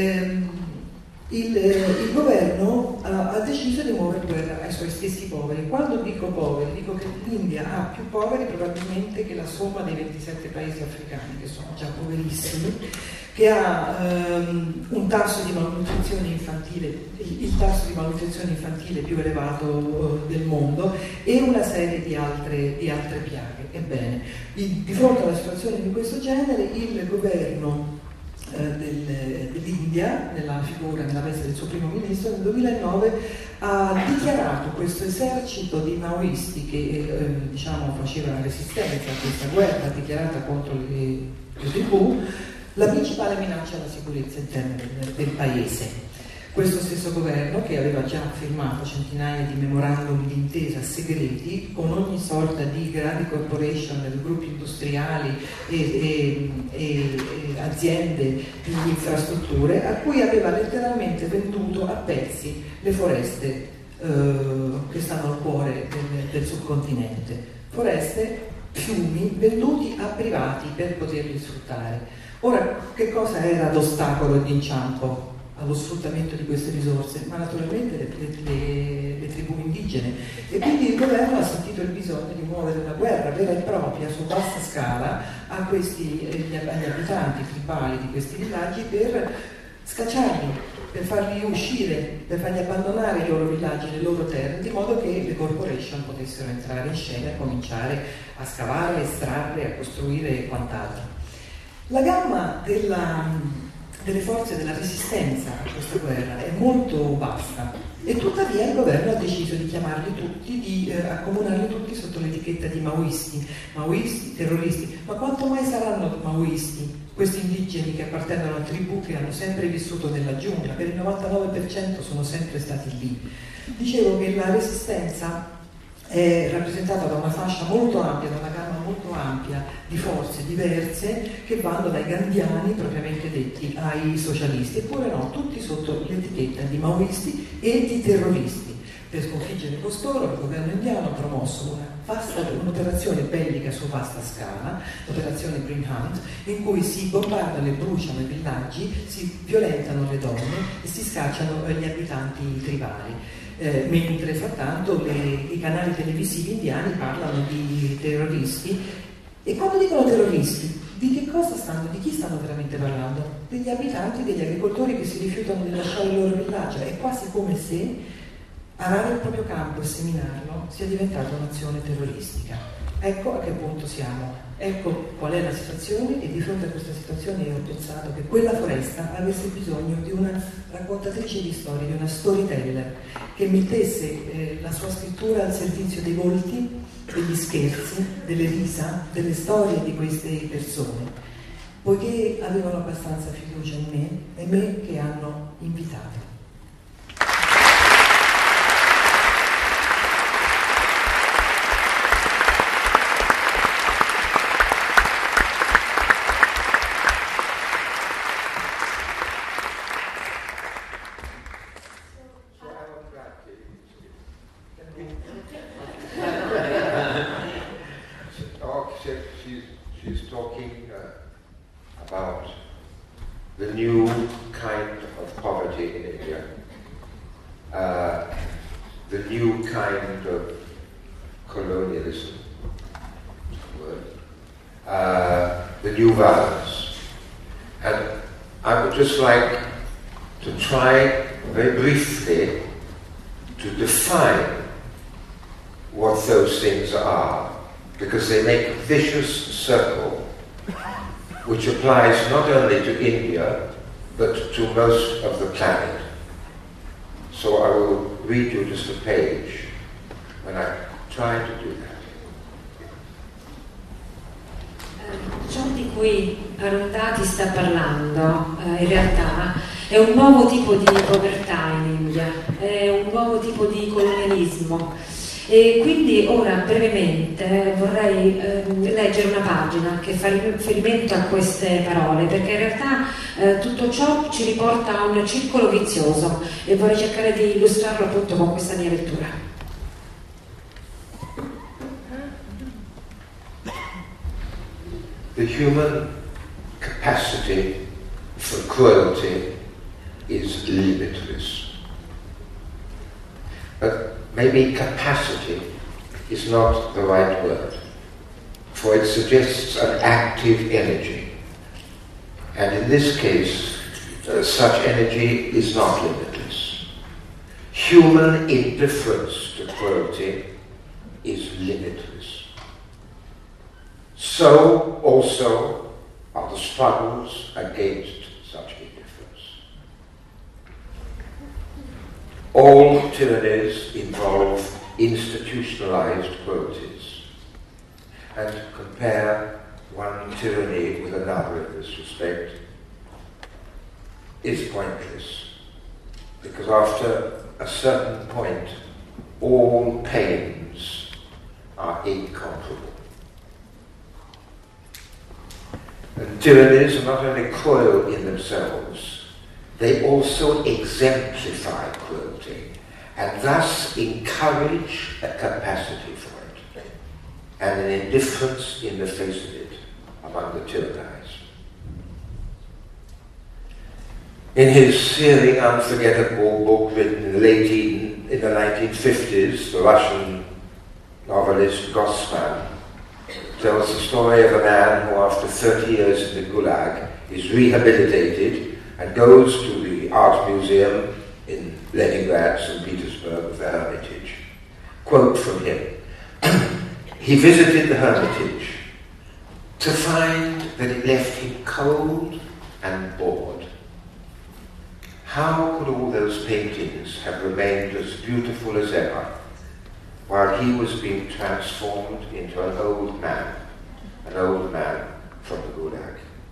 Speaker 3: il governo ha deciso di muovere guerra ai suoi stessi poveri. Quando dico poveri, dico che l'India ha più poveri probabilmente che la somma dei 27 paesi africani, che sono già poverissimi, che ha un tasso di malnutrizione infantile, il tasso di malnutrizione infantile più elevato del mondo, e una serie di altre piaghe. Ebbene, di fronte a una situazione di questo genere, il governo dell'India, nella veste del suo primo ministro, nel 2009 ha dichiarato questo esercito di maoisti che faceva resistenza a questa guerra dichiarata contro le tribù, la principale minaccia alla sicurezza interna del paese. Questo stesso governo, che aveva già firmato centinaia di memorandum d'intesa segreti con ogni sorta di grandi corporation, gruppi industriali e aziende di infrastrutture, a cui aveva letteralmente venduto a pezzi le foreste che stanno al cuore del subcontinente. Foreste, fiumi venduti a privati per poterli sfruttare. Ora, che cosa era l'ostacolo e l'inciampo allo sfruttamento di queste risorse? Ma naturalmente le tribù indigene. E quindi il governo ha sentito il bisogno di muovere una guerra vera e propria su vasta scala agli abitanti tribali di questi villaggi per scacciarli, per farli uscire, per farli abbandonare i loro villaggi, le loro terre, di modo che le corporation potessero entrare in scena e cominciare a scavare, a estrarre, a costruire e quant'altro. La gamma delle forze della resistenza a questa guerra è molto vasta e tuttavia il governo ha deciso di chiamarli tutti, di accomunarli tutti sotto l'etichetta di maoisti, terroristi. Ma quanto mai saranno maoisti questi indigeni che appartengono a tribù che hanno sempre vissuto nella giungla? Per il 99% sono sempre stati lì. Dicevo che la resistenza è rappresentata da una fascia molto ampia, da una gamma molto ampia di forze diverse che vanno dai gandhiani propriamente detti ai socialisti, eppure no, tutti sotto l'etichetta di maoisti e di terroristi. Per sconfiggere costoro il governo indiano ha promosso un'operazione bellica su vasta scala, l'operazione Green Hunt, in cui si bombardano e bruciano i villaggi, si violentano le donne e si scacciano gli abitanti tribali. Mentre frattanto i canali televisivi indiani parlano di terroristi, e quando dicono terroristi, di chi stanno veramente parlando? Degli abitanti, degli agricoltori che si rifiutano di lasciare il loro villaggio. È quasi come se arare il proprio campo e seminarlo sia diventata un'azione terroristica. Ecco a che punto siamo, ecco qual è la situazione, e di fronte a questa situazione io ho pensato che quella foresta avesse bisogno di una raccontatrice di storie, di una storyteller che mettesse la sua scrittura al servizio dei volti, degli scherzi, delle risa, delle storie di queste persone, poiché avevano abbastanza fiducia in me e me che hanno invitato.
Speaker 4: She's talking about the new kind of poverty in India, the new kind of colonialism, the new violence. And I would just like to try very briefly to define what those things are, because they make a vicious circle which applies not only to India but to most of the planet. So I will read you just a page when I try to do that.
Speaker 5: Ciò di cui Arundhati sta parlando in realtà è un nuovo tipo di povertà in India, è un nuovo tipo di colonialismo. E quindi ora brevemente vorrei leggere una pagina che fa riferimento a queste parole, perché in realtà tutto ciò ci riporta a un circolo vizioso e vorrei cercare di illustrarlo appunto con questa mia lettura.
Speaker 4: The human capacity for cruelty is limitless. But maybe capacity is not the right word, for it suggests an active energy. And in this case, such energy is not limitless. Human indifference to cruelty is limitless. So also are the struggles against such indifference. All tyrannies involve institutionalized cruelties, and to compare one tyranny with another in this respect is pointless. because after a certain point, all pains are incomparable. And tyrannies are not only cruel in themselves, they also exemplify cruelty, and thus encourage a capacity for it, and an indifference in the face of it among the tyrannized. In his searing, unforgettable book written in the 1950s, the Russian novelist Grossman tells the story of a man who, after 30 years in the Gulag, is rehabilitated and goes to the art museum in Leningrad, St. Petersburg, of the Hermitage. Quote from him: "He visited the Hermitage to find that it left him cold and bored. How could all those paintings have remained as beautiful as ever, while he was being transformed into an old man from the Gulag?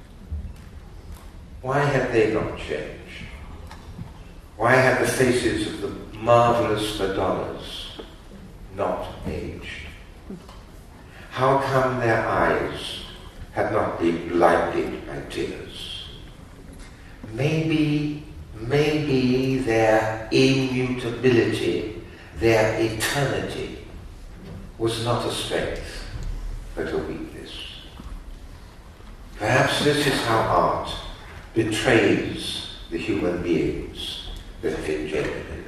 Speaker 4: Why had they not changed? Why had the faces of the marvelous Madonnas not aged? How come their eyes had not been blinded by tears? Maybe their immutability, their eternity, was not a strength, but a weakness. Perhaps this is how art betrays the human beings that have engendered it."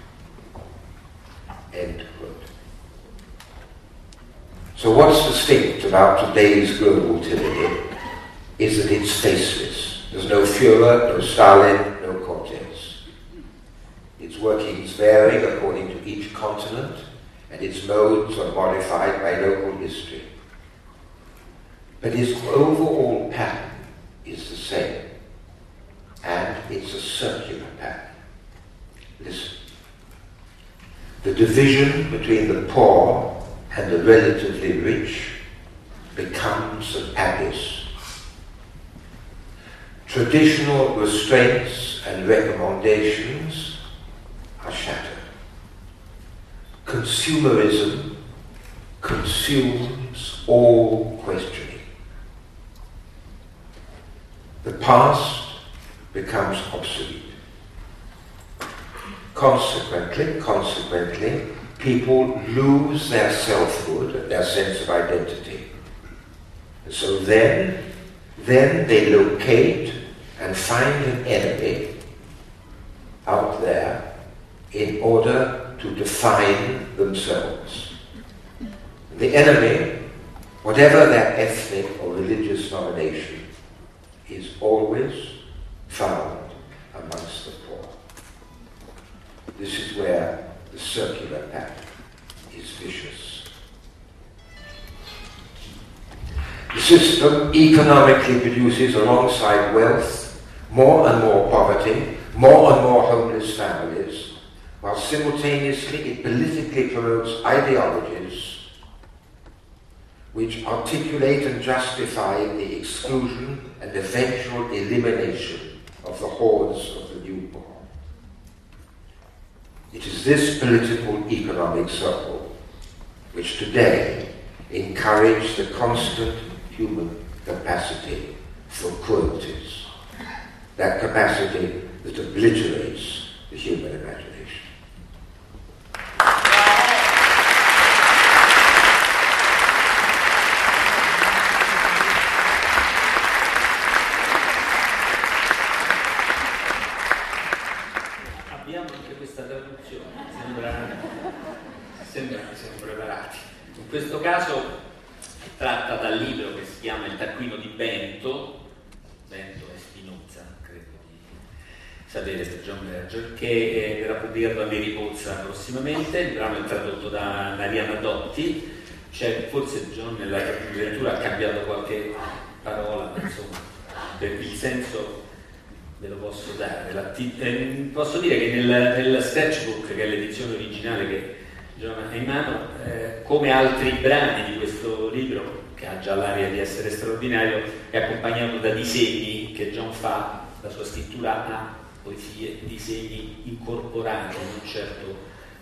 Speaker 4: End quote. So what's distinct about today's global tyranny is that it's faceless. There's no Führer, no Stalin, no Cortez. Its workings vary according to each continent, and its modes are modified by local history. But its overall pattern is the same, and it's a circular pattern. Listen. The division between the poor and the relatively rich becomes an abyss. Traditional restraints and recommendations are shattered. Consumerism consumes all questioning. The past becomes obsolete. Consequently, people lose their selfhood and their sense of identity. And so then they locate and find an enemy out there in order to define themselves. The enemy, whatever their ethnic or religious nomination, is always found amongst the poor. This is where the circular pattern is vicious. The system economically produces, alongside wealth, more and more poverty, more and more homeless families, while simultaneously it politically promotes ideologies which articulate and justify the exclusion and eventual elimination of the hordes of the newborn. It is this political economic circle which today encourages the constant human capacity for cruelties, that capacity that obliterates the human imagination.
Speaker 1: Abbiamo anche questa traduzione, sembra che siamo preparati. In questo caso tratta dal libro che si chiama Il taccuino di Bento e Spinoza, credo di sapere, per John Berger, che verrà pubblicato da Neri Pozza prossimamente. Il brano è tradotto da Mariana Dotti. C'è, forse John nella lettura ha cambiato qualche parola, ma insomma, per il senso ve lo posso dare. Posso dire che nel sketchbook, che è l'edizione originale che John ha in mano, come altri brani di questo libro, che ha già l'aria di essere straordinario, è accompagnato da disegni che John fa. La sua scrittura ha poesie, disegni incorporati, non certo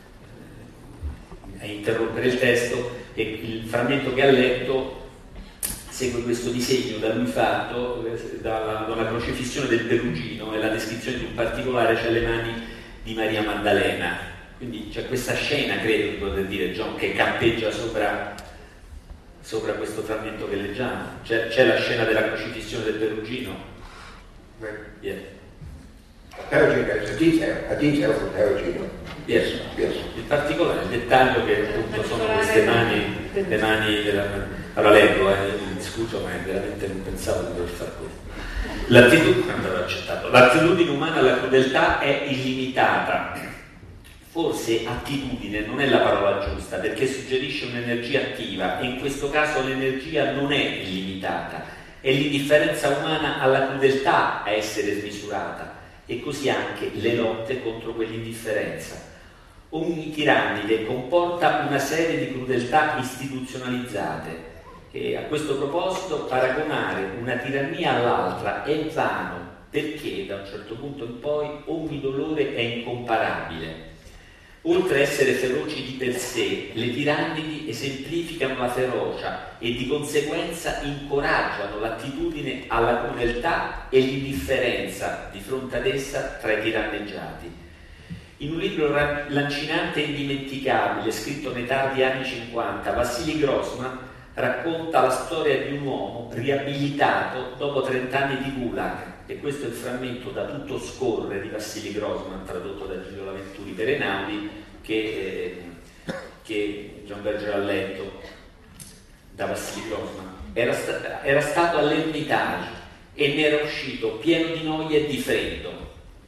Speaker 1: a interrompere il testo, e il frammento che ha letto segue questo disegno da lui fatto da una crocifissione del Perugino, e la descrizione di un particolare c'è le mani di Maria Maddalena. Quindi c'è questa scena, credo di poter dire, John, che campeggia sopra questo frammento che leggiamo. C'è la scena della crocifissione del Perugino. Yeah.
Speaker 4: Perugino, a detail from Perugino.
Speaker 1: Yes. Il particolare, il dettaglio che appunto sono queste mani, le mani della... Allora leggo, scuso, ma veramente non pensavo di dover fare questo. L'attitudine umana alla crudeltà è illimitata. Forse attitudine non è la parola giusta, perché suggerisce un'energia attiva, e in questo caso l'energia non è illimitata. È l'indifferenza umana alla crudeltà a essere smisurata, e così anche le lotte contro quell'indifferenza. Ogni tirannide comporta una serie di crudeltà istituzionalizzate, e a questo proposito paragonare una tirannia all'altra è vano, perché da un certo punto in poi ogni dolore è incomparabile. Oltre a essere feroci di per sé, le tirannidi esemplificano la ferocia e di conseguenza incoraggiano l'attitudine alla crudeltà e l'indifferenza di fronte ad essa tra i tiranneggiati. In un libro lancinante e indimenticabile, scritto nei tardi anni 50, Vassili Grossman racconta la storia di un uomo riabilitato dopo 30 anni di Gulag, e questo è il frammento Da tutto scorre di Vassili Grossman, tradotto da Gino Laventuri per Einaudi, che John Berger ha letto da Vassili Grossman. Era stato all'Ermitage e ne era uscito pieno di noia e di freddo.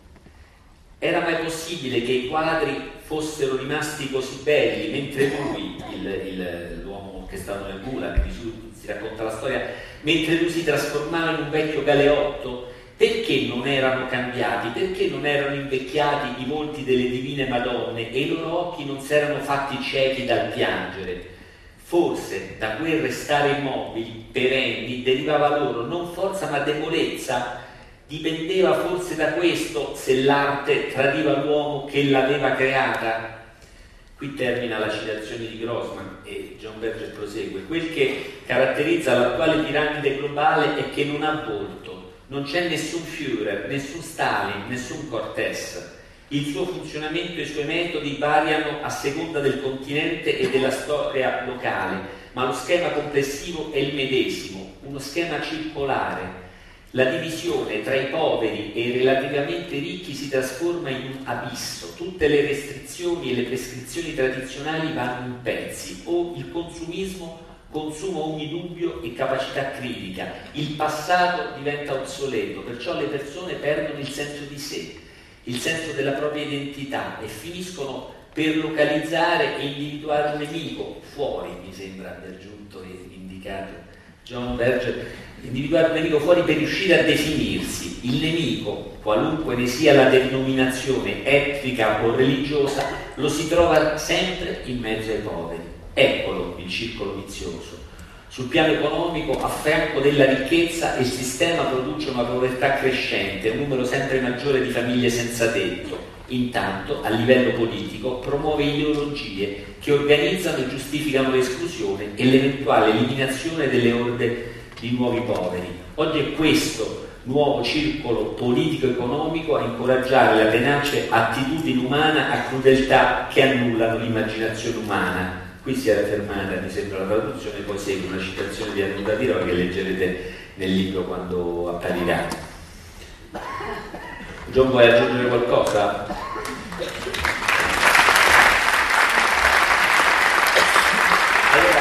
Speaker 1: Era mai possibile che i quadri fossero rimasti così belli, mentre lui, l'uomo che stava nel Gulag, di cui si racconta la storia, mentre lui si trasformava in un vecchio galeotto? Perché non erano cambiati? Perché non erano invecchiati i volti delle divine Madonne e i loro occhi non si erano fatti ciechi dal piangere? Forse da quel restare immobili, perenni, derivava loro non forza ma debolezza. Dipendeva forse da questo se l'arte tradiva l'uomo che l'aveva creata? Qui termina la citazione di Grossman e John Berger prosegue. Quel che caratterizza l'attuale tirannide globale è che non ha volto. Non c'è nessun Führer, nessun Stalin, nessun Cortés. Il suo funzionamento e i suoi metodi variano a seconda del continente e della storia locale, ma lo schema complessivo è il medesimo, uno schema circolare. La divisione tra i poveri e i relativamente ricchi si trasforma in un abisso. Tutte le restrizioni e le prescrizioni tradizionali vanno in pezzi, o il consumismo consuma ogni dubbio e capacità critica. Il passato diventa obsoleto, perciò le persone perdono il senso di sé, il senso della propria identità, e finiscono per localizzare e individuare un nemico fuori, mi sembra aver giunto e indicato John Berger, individuare un nemico fuori per riuscire a definirsi. Il nemico, qualunque ne sia la denominazione etnica o religiosa, lo si trova sempre in mezzo ai poveri. Eccolo il circolo vizioso. Sul piano economico, a fianco della ricchezza, il sistema produce una povertà crescente, un numero sempre maggiore di famiglie senza tetto. Intanto, a livello politico, promuove ideologie che organizzano e giustificano l'esclusione e l'eventuale eliminazione delle orde di nuovi poveri. Oggi è questo nuovo circolo politico-economico a incoraggiare la tenace attitudine umana a crudeltà che annullano l'immaginazione umana. Qui si era fermata, mi sembra, la traduzione, poi segue una citazione di Arnoldo Di Roi che leggerete nel libro quando apparirà. John, vuoi aggiungere qualcosa? Allora,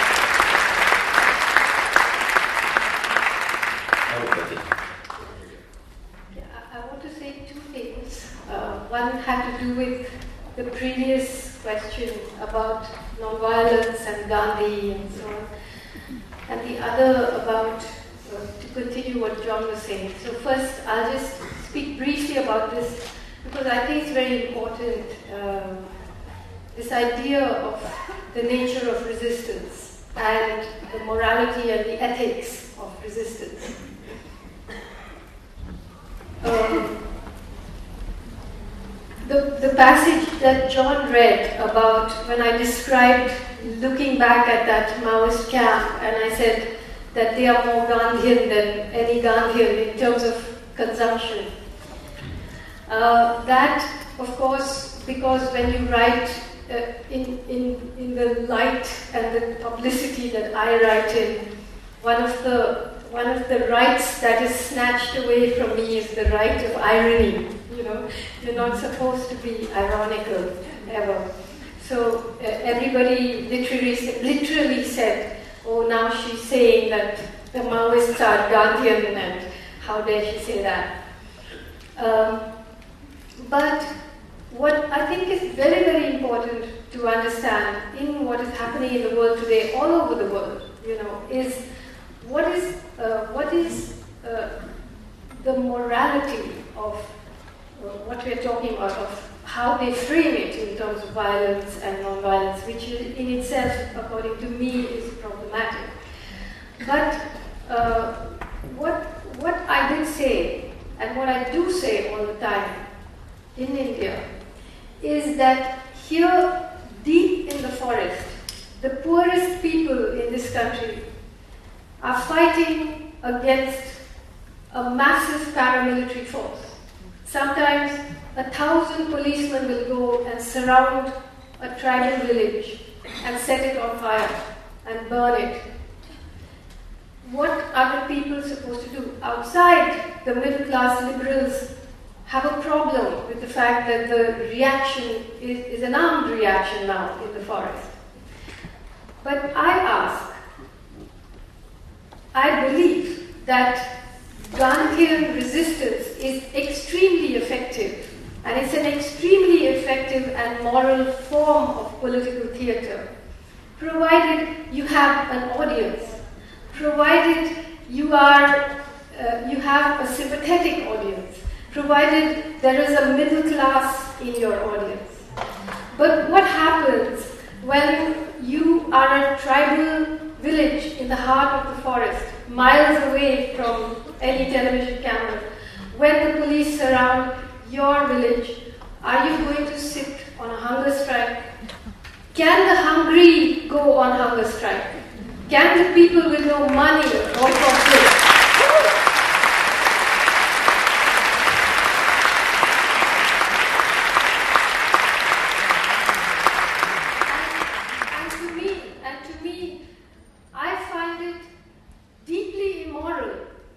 Speaker 2: I want to say two things. One had to do with the previous question about nonviolence and Gandhi and so on, and the other about, to continue what John was saying. So first, I'll just speak briefly about this because I think it's very important, this idea of the nature of resistance and the morality and the ethics of resistance. the passage that John read about when I described looking back at that Maoist camp, and I said that they are more Gandhian than any Gandhian in terms of consumption. That, of course, because when you write in the light and the publicity that I write in, one of the rights that is snatched away from me is the right of irony. You know, you're not supposed to be ironical ever. So everybody literally said, "Oh, now she's saying that the Maoists are Gandhian, and how dare she say that?" But what I think is very, very important to understand in what is happening in the world today, all over the world, you know, is what is the morality of what we are talking about, of how they frame it in terms of violence and non-violence, which in itself, according to me, is problematic. But what I did say, and what I do say all the time in India, is that here, deep in the forest, the poorest people in this country are fighting against a massive paramilitary force. Sometimes 1,000 policemen will go and surround a tribal village and set it on fire and burn it. What are the people supposed to do? Outside, the middle class liberals have a problem with the fact that the reaction is an armed reaction now in the forest. But I believe that Gandhian resistance is extremely effective, and it's an extremely effective and moral form of political theatre, provided you have an audience, provided you have a sympathetic audience, provided there is a middle class in your audience. But what happens when you are a tribal village in the heart of the forest, miles away from any television camera? When the police surround your village, are you going to sit on a hunger strike? Can the hungry go on hunger strike? Can the people with no money go for food? And to me, I find it deeply immoral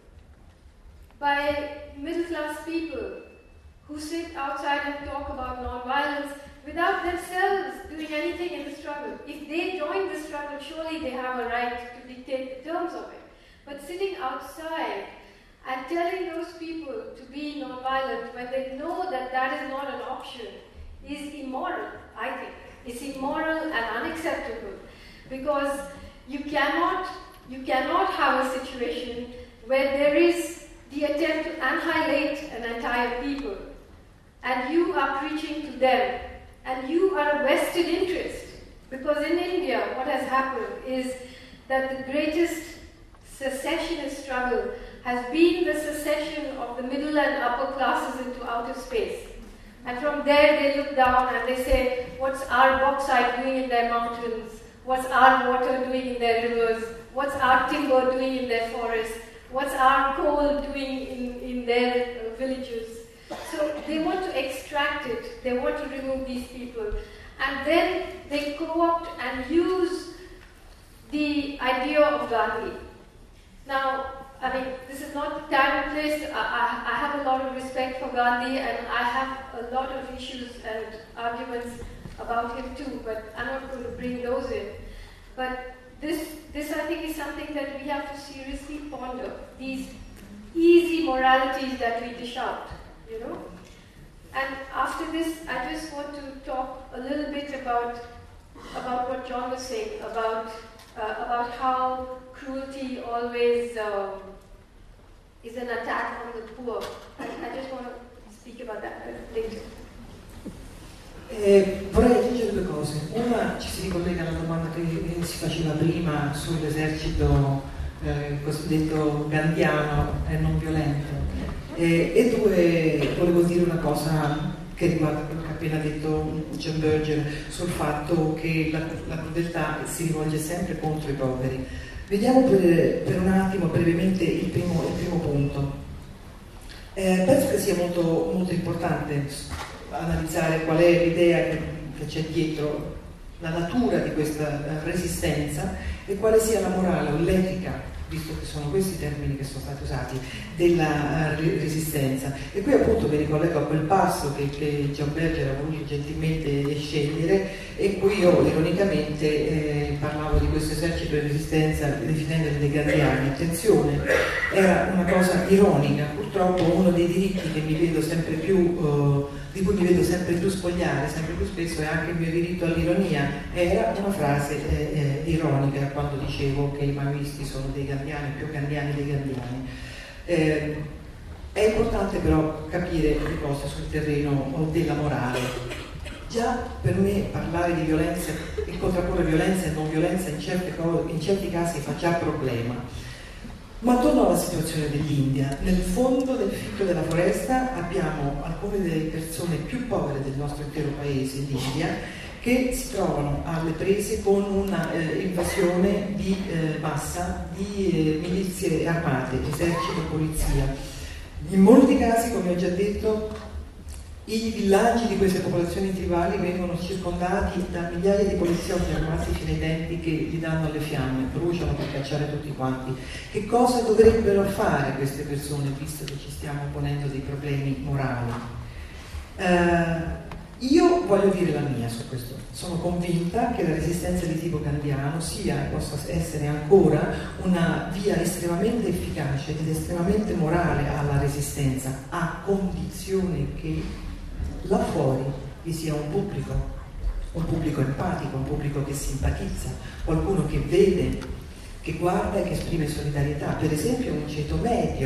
Speaker 2: by middle-class people who sit outside and talk about non-violence without themselves doing anything in the struggle. If they join the struggle, surely they have a right to dictate the terms of it. But sitting outside and telling those people to be non-violent when they know that that is not an option is immoral, I think. It's immoral and unacceptable, because you cannot have a situation where there is the attempt to annihilate an entire people, and you are preaching to them, and you are a vested interest. Because in India, what has happened is that the greatest secessionist struggle has been the secession of the middle and upper classes into outer space. And from there they look down and they say, what's our bauxite doing in their mountains? What's our water doing in their rivers? What's our timber doing in their forests? What's our coal doing in their villages? So they want to extract it. They want to remove these people. And then they co-opt and use the idea of Gandhi. Now, I mean, this is not the time and place. I have a lot of respect for Gandhi, and I have a lot of issues and arguments about him too, but I'm not going to bring those in. But this I think is something that we have to seriously ponder, these easy moralities that we dish out, you know. And after this, I just want to talk a little bit about what John was saying, about how cruelty always is an attack on the poor. I just want to speak about that later.
Speaker 3: Vorrei aggiungere due cose. Una ci si ricollega alla domanda che si faceva prima sull'esercito cosiddetto gandhiano e non violento. E due, volevo dire una cosa che riguarda quello che ha appena detto John Berger sul fatto che la crudeltà si rivolge sempre contro i poveri. Vediamo per un attimo brevemente il primo punto. Penso che sia molto, molto importante analizzare qual è l'idea che c'è dietro la natura di questa resistenza e quale sia la morale o l'etica, visto che sono questi i termini che sono stati usati, della resistenza. E qui appunto mi ricollego a quel passo che John Berger ha voluto gentilmente scegliere e qui io ironicamente parlavo di questo esercito di resistenza definendoli dei gandhiani. Attenzione, era una cosa ironica, purtroppo uno dei diritti che mi vedo sempre più di cui mi vedo sempre più spogliare, sempre più spesso, è anche il mio diritto all'ironia. Era una frase ironica quando dicevo che i maoisti sono dei gandhiani, più gandhiani dei gandhiani. È importante però capire le cose sul terreno della morale. Già per me parlare di violenza e contrapporre violenza e non violenza in certi casi fa già problema. Ma torno alla situazione dell'India. Nel fondo del fischio della foresta abbiamo alcune delle persone più povere del nostro intero paese, l'India, che si trovano alle prese con una invasione di massa di milizie armate, esercito, polizia. In molti casi, come ho già detto, i villaggi di queste popolazioni tribali vengono circondati da migliaia di poliziotti armati fino ai denti che li danno alle fiamme, bruciano per cacciare tutti quanti. Che cosa dovrebbero fare queste persone, visto che ci stiamo ponendo dei problemi morali? Io voglio dire la mia su questo. Sono convinta che la resistenza di tipo gandhiano possa essere ancora una via estremamente efficace ed estremamente morale alla resistenza, a condizione che là fuori vi sia un pubblico empatico, un pubblico che simpatizza, qualcuno che vede, che guarda e che esprime solidarietà, per esempio un ceto medio.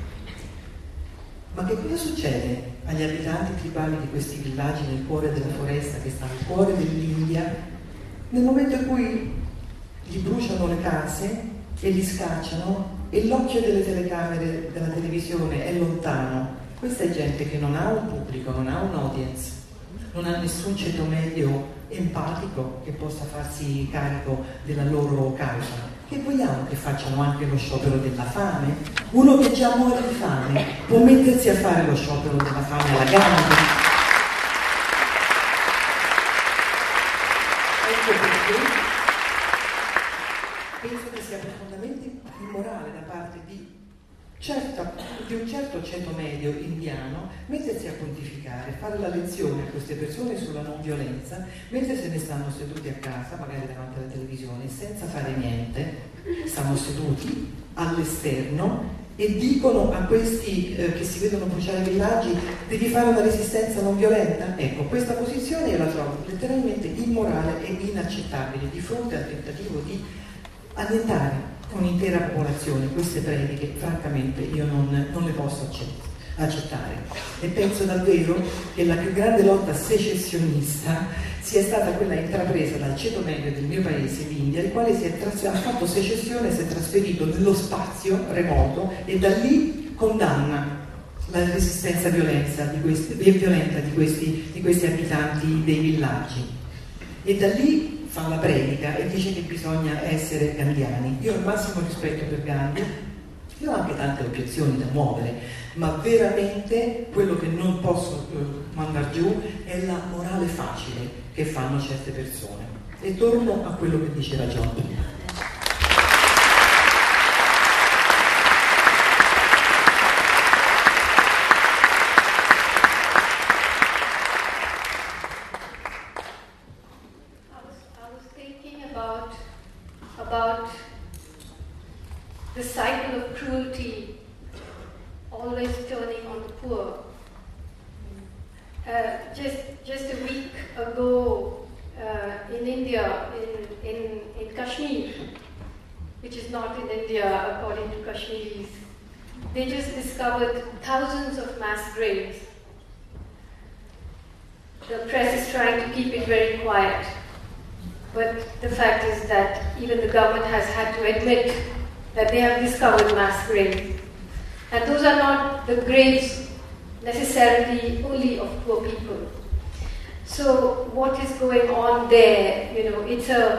Speaker 3: Ma che cosa succede agli abitanti tribali di questi villaggi nel cuore della foresta, che sta al cuore dell'India, nel momento in cui gli bruciano le case e li scacciano e l'occhio delle telecamere della televisione è lontano? Questa è gente che non ha un pubblico, non ha un audience, non ha nessun ceto medio empatico che possa farsi carico della loro causa. Che vogliamo che facciano anche lo sciopero della fame? Uno che già muore di fame può mettersi a fare lo sciopero della fame alla gamba. Ecco perché penso che sia profondamente immorale da parte di un certo ceto medio indiano mettersi a pontificare, fare la lezione a queste persone sulla non violenza mentre se ne stanno seduti a casa, magari davanti alla televisione, senza fare niente, stanno seduti all'esterno e dicono a questi che si vedono bruciare i villaggi: devi fare una resistenza non violenta? Ecco, questa posizione io la trovo letteralmente immorale e inaccettabile di fronte al tentativo di annientare un'intera popolazione. Queste prediche francamente io non le posso accettare e penso davvero che la più grande lotta secessionista sia stata quella intrapresa dal ceto medio del mio paese, l'India, il quale ha fatto secessione, si è trasferito nello spazio remoto e da lì condanna la resistenza violenta di questi abitanti dei villaggi e da lì fa la predica e dice che bisogna essere gandhiani. Io ho il massimo rispetto per Gandhi, io ho anche tante obiezioni da muovere, ma veramente quello che non posso mandare giù è la morale facile che fanno certe persone. E torno a quello che diceva John prima.
Speaker 2: About the cycle of cruelty always turning on the poor. Just a week ago in India, in Kashmir, which is not in India according to Kashmiris, they just discovered thousands of mass graves. The press is trying to keep it very quiet. But the fact is that even the government has had to admit that they have discovered mass graves. And those are not the graves necessarily only of poor people. So what is going on there? You know, it's a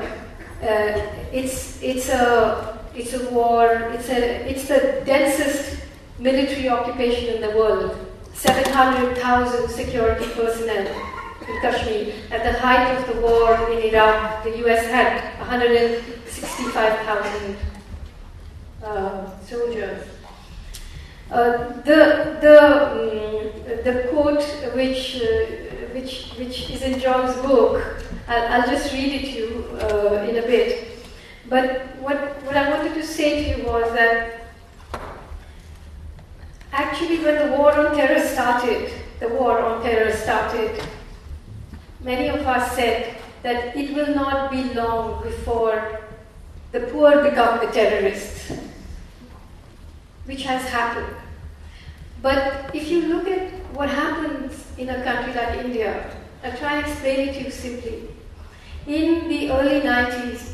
Speaker 2: war. It's the densest military occupation in the world. 700,000 security personnel in Kashmir. At the height of the war in Iraq, the US had 165,000 soldiers. The quote which is in John's book, I'll just read it to you in a bit. But what I wanted to say to you was that actually when the war on terror started, many of us said that it will not be long before the poor become the terrorists, which has happened. But if you look at what happens in a country like India, I'll try and explain it to you simply. In the early 90s,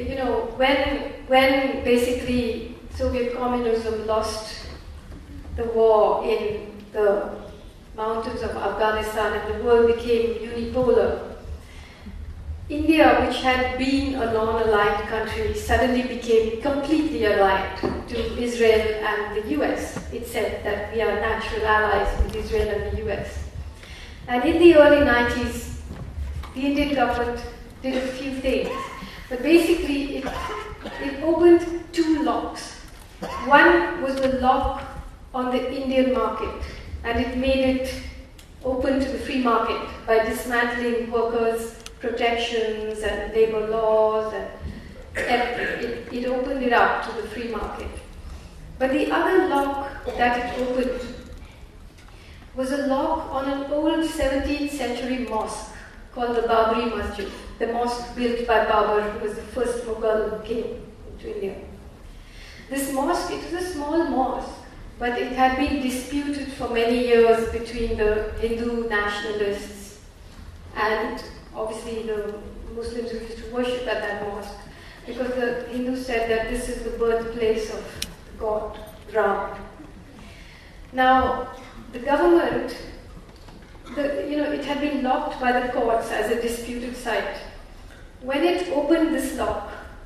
Speaker 2: when basically Soviet communism lost the war in the mountains of Afghanistan and the world became unipolar, India, which had been a non-aligned country, suddenly became completely aligned to Israel and the US. It said that we are natural allies with Israel and the US. And in the early 90s, the Indian government did a few things. But basically, it opened two locks. One was the lock on the Indian market, and it made it open to the free market by dismantling workers' protections and labor laws, and it opened it up to the free market. But the other lock that it opened was a lock on an old 17th century mosque called the Babri Masjid, the mosque built by Babur, who was the first Mughal who came into India. This mosque, it was a small mosque, but it had been disputed for many years between the Hindu nationalists and obviously the Muslims who used to worship at that mosque, because the Hindus said that this is the birthplace of God, Ram. Now, the government, it had been locked by the courts as a disputed site. When it opened this lock,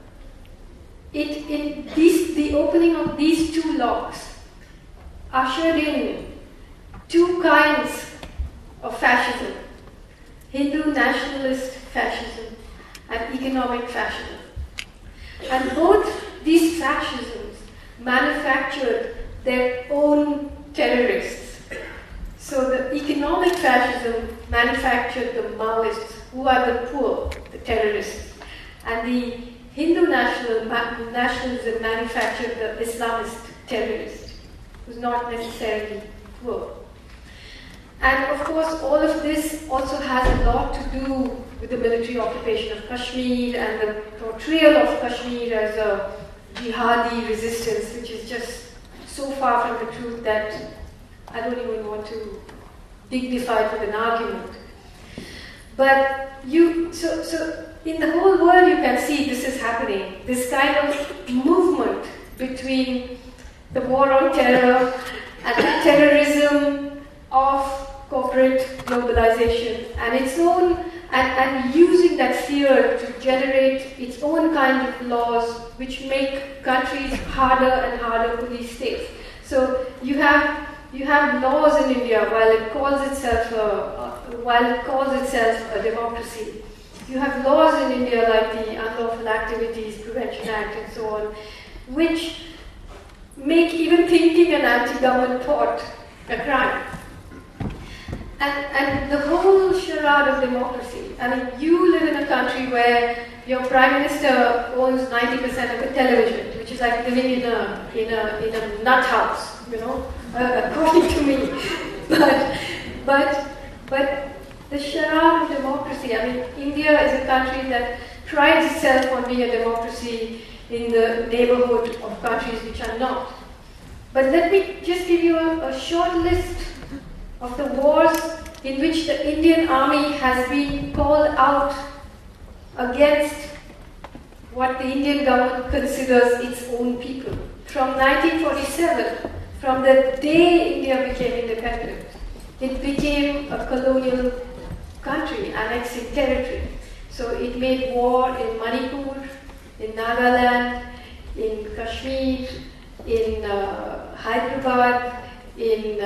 Speaker 2: the opening of these two locks ushered in two kinds of fascism: Hindu nationalist fascism and economic fascism. And both these fascisms manufactured their own terrorists. So the economic fascism manufactured the Maoists, who are the poor, the terrorists. And the Hindu nationalism manufactured the Islamist terrorist, who's not necessarily poor. And of course, all of this also has a lot to do with the military occupation of Kashmir and the portrayal of Kashmir as a jihadi resistance, which is just so far from the truth that I don't even want to dignify it with an argument. But so in the whole world you can see this is happening, this kind of movement between the war on terror and the terrorism of corporate globalization and its own, and using that fear to generate its own kind of laws which make countries harder and harder for these states. So you have laws in India while it calls itself a democracy. You have laws in India like the Unlawful Activities Prevention Act and so on, which make even thinking an anti-government thought a crime. And the whole charade of democracy. I mean, you live in a country where your prime minister owns 90% of the television, which is like living in a nut house, according to me. But the charade of democracy. I mean, India is a country that prides itself on being a democracy in the neighborhood of countries which are not. But let me just give you a short list of the wars in which the Indian army has been called out against what the Indian government considers its own people. From 1947, from the day India became independent, it became a colonial country, annexing territory. So it made war in Manipur, in Nagaland, in Kashmir, in Hyderabad, in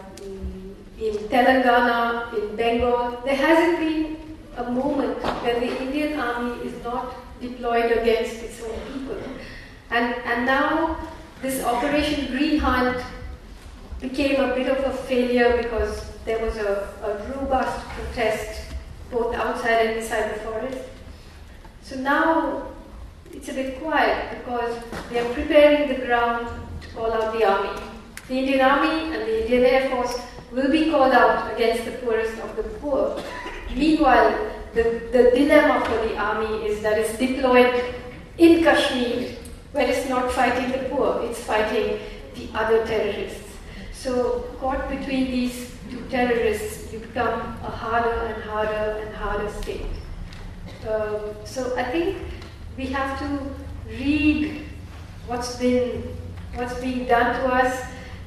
Speaker 2: Telangana, in Bengal. There hasn't been a moment where the Indian army is not deployed against its own people. And now this Operation Green Hunt became a bit of a failure because there was a robust protest both outside and inside the forest. So now it's a bit quiet because they are preparing the ground to call out the army. The Indian Army and the Indian Air Force will be called out against the poorest of the poor. Meanwhile, the dilemma for the army is that it's deployed in Kashmir, where it's not fighting the poor, it's fighting the other terrorists. So caught between these two terrorists, you become a harder and harder and harder state. So I think we have to read what's being done to us.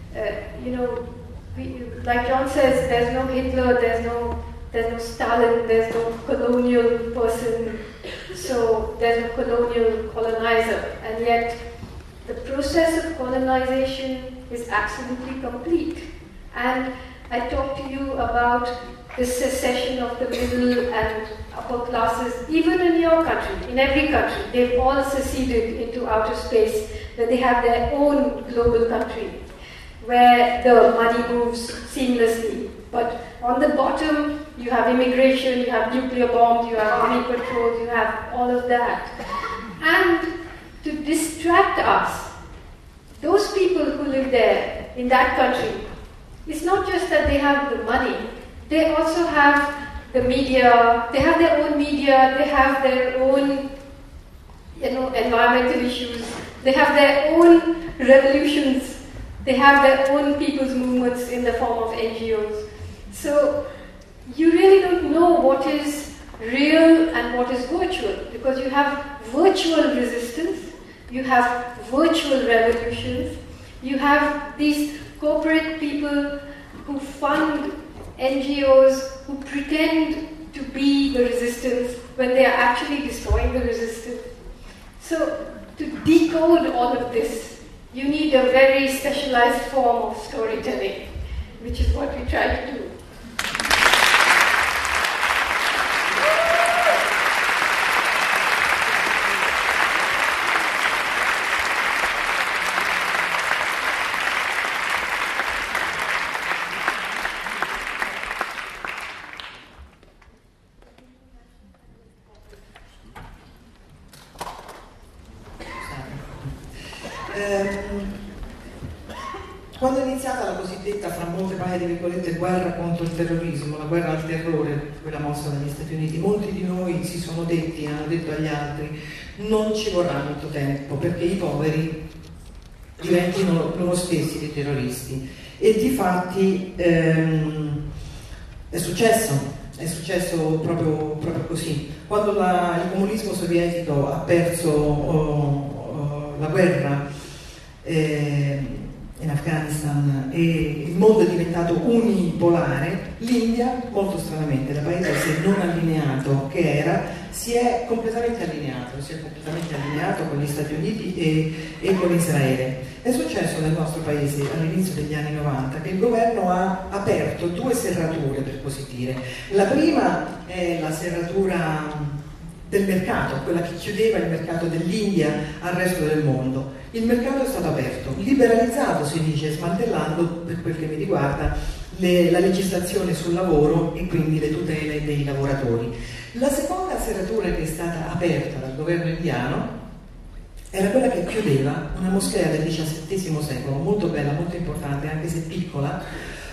Speaker 2: Like John says, there's no Hitler, there's no Stalin, there's no colonial person, so there's no colonizer, and yet the process of colonization is absolutely complete. And I talked to you about the secession of the middle and upper classes, even in your country, in every country. They've all seceded into outer space, where they have their own global country, where the money moves seamlessly. But on the bottom, you have immigration, you have nuclear bombs, you have army patrols, you have all of that. And to distract us, those people who live there, in that country, it's not just that they have the money, they also have the media, they have their own media, they have their own environmental issues, they have their own revolutions, they have their own people's movements in the form of NGOs. So you really don't know what is real and what is virtual, because you have virtual resistance, you have virtual revolutions, you have these corporate people who fund NGOs who pretend to be the resistance when they are actually destroying the resistance. So to decode all of this, you need a very specialized form of storytelling, which is what we try to do.
Speaker 3: Quando è iniziata la cosiddetta, fra molte paia di virgolette, guerra contro il terrorismo, la guerra al terrore, quella mossa dagli Stati Uniti, molti di noi si sono detti, hanno detto agli altri, non ci vorrà molto tempo perché i poveri diventino loro stessi dei terroristi. E difatti è successo proprio così. Quando il comunismo sovietico ha perso la guerra in Afghanistan e il mondo è diventato unipolare, l'India, molto stranamente, da paese non allineato che era, si è completamente allineato con gli Stati Uniti e con Israele. È successo nel nostro paese all'inizio degli anni 90 che il governo ha aperto due serrature, per così dire. La prima è la serratura del mercato, quella che chiudeva il mercato dell'India al resto del mondo. Il mercato è stato aperto, liberalizzato si dice, smantellando, per quel che mi riguarda, la legislazione sul lavoro e quindi le tutele dei lavoratori. La seconda serratura che è stata aperta dal governo indiano era quella che chiudeva una moschea del XVII secolo, molto bella, molto importante, anche se piccola,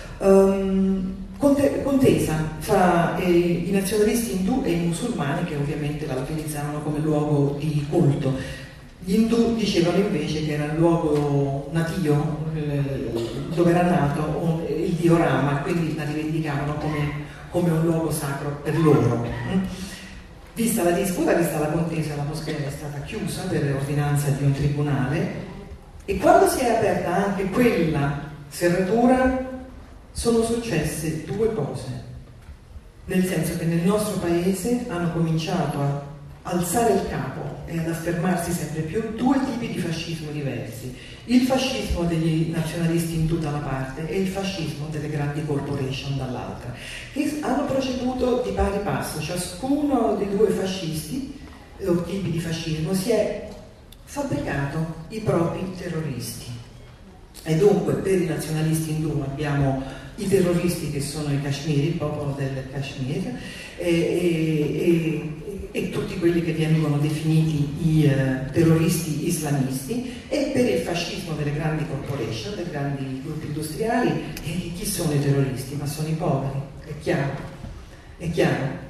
Speaker 3: contesa fra i nazionalisti indù e i musulmani, che ovviamente la utilizzavano come luogo di culto. Gli indù dicevano invece che era il luogo natio, dove era nato il dio Rama, quindi la rivendicavano come un luogo sacro per loro. Vista la disputa, vista la contesa, la moschea è stata chiusa per ordinanza di un tribunale, e quando si è aperta anche quella serratura sono successe due cose, nel senso che nel nostro paese hanno cominciato a alzare il capo e ad affermarsi sempre più due tipi di fascismo diversi: il fascismo degli nazionalisti in tutta la parte e il fascismo delle grandi corporation dall'altra, che hanno proceduto di pari passo. Ciascuno dei due fascisti o tipi di fascismo si è fabbricato i propri terroristi, e dunque per i nazionalisti indù abbiamo i terroristi che sono i Kashmiri, il popolo del Kashmir, e tutti quelli che vengono definiti i terroristi islamisti, e per il fascismo delle grandi corporation, dei grandi gruppi industriali. E chi sono i terroristi? Ma sono i poveri, è chiaro.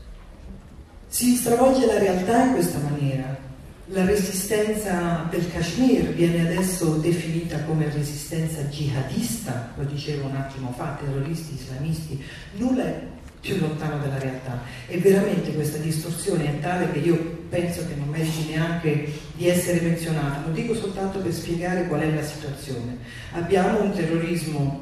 Speaker 3: Si stravolge la realtà in questa maniera. La resistenza del Kashmir viene adesso definita come resistenza jihadista, lo dicevo un attimo fa, terroristi islamisti, nulla è più lontano dalla realtà. E veramente questa distorsione è tale che io penso che non meriti neanche di essere menzionata. Lo dico soltanto per spiegare qual è la situazione. Abbiamo un terrorismo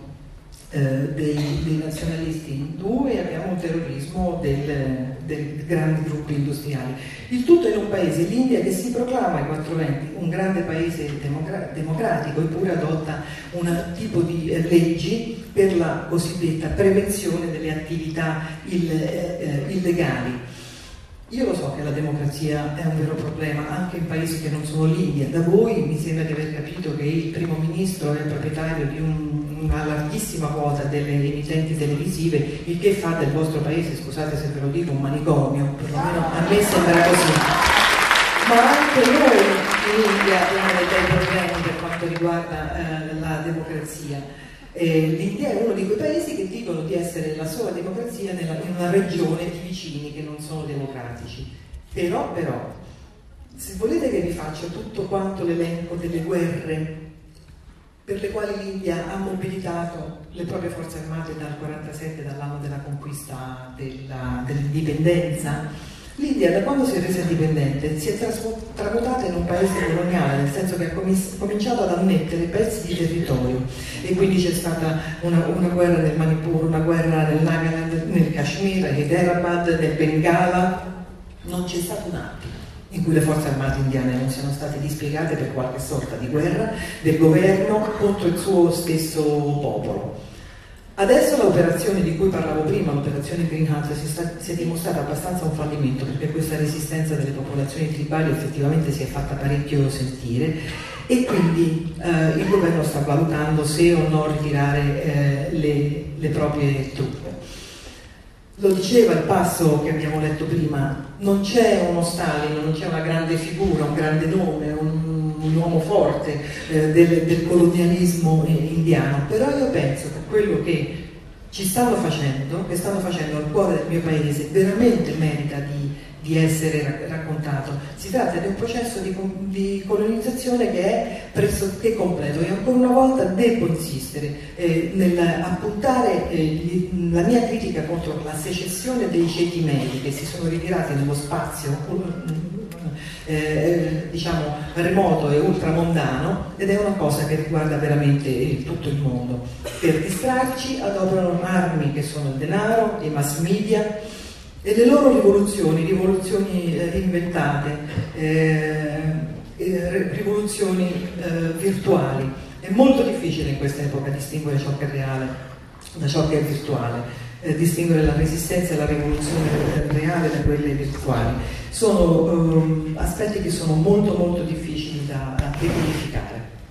Speaker 3: dei nazionalisti indù e abbiamo un terrorismo dei grandi gruppi industriali. Il tutto in un paese, l'India, che si proclama ai 420 un grande paese democratico, eppure adotta un tipo di leggi per la cosiddetta prevenzione delle attività illegali. Io lo so che la democrazia è un vero problema anche in paesi che non sono l'India. Da voi mi sembra di aver capito che il primo ministro è proprietario di una larghissima quota delle emittenti televisive, il che fa del vostro paese, scusate se ve lo dico, un manicomio, perlomeno a me sembra così. Ma anche noi in India abbiamo dei bei problemi per quanto riguarda la democrazia. L'India è uno di quei paesi che dicono di essere la sola democrazia in una regione di vicini che non sono democratici. Però, se volete che vi faccia tutto quanto l'elenco delle guerre per le quali l'India ha mobilitato le proprie forze armate dal 1947, dall'anno della conquista dell'indipendenza, l'India, da quando si è resa indipendente, si è tramutata in un paese coloniale, nel senso che ha cominciato ad annettere pezzi di territorio, e quindi c'è stata una guerra nel Manipur, una guerra nel Nagaland, nel Kashmir, a Hyderabad, nel Bengala. Non c'è stato un attimo in cui le forze armate indiane non siano state dispiegate per qualche sorta di guerra del governo contro il suo stesso popolo. Adesso l'operazione di cui parlavo prima, l'operazione Green Hunt, si è dimostrata abbastanza un fallimento, perché questa resistenza delle popolazioni tribali effettivamente si è fatta parecchio sentire, e quindi il governo sta valutando se o no ritirare le proprie truppe. Lo diceva il passo che abbiamo letto prima: non c'è uno Stalin, non c'è una grande figura, un grande nome, un uomo forte del colonialismo indiano, però io penso che quello che ci stanno facendo, che stanno facendo al cuore del mio paese, veramente merita di essere raccontato. Si tratta di un processo di colonizzazione che è pressoché completo, e ancora una volta devo insistere nell'appuntare la mia critica contro la secessione dei ceti medi che si sono ritirati nello spazio diciamo remoto e ultramondano, ed è una cosa che riguarda veramente tutto il mondo. Per distrarci adoperano armi che sono il denaro, i mass media e le loro rivoluzioni inventate, rivoluzioni virtuali. È molto difficile in questa epoca distinguere ciò che è reale da ciò che è virtuale, distinguere la resistenza e la rivoluzione reale da quelle virtuali. Sono aspetti che sono molto molto difficili da decodificare.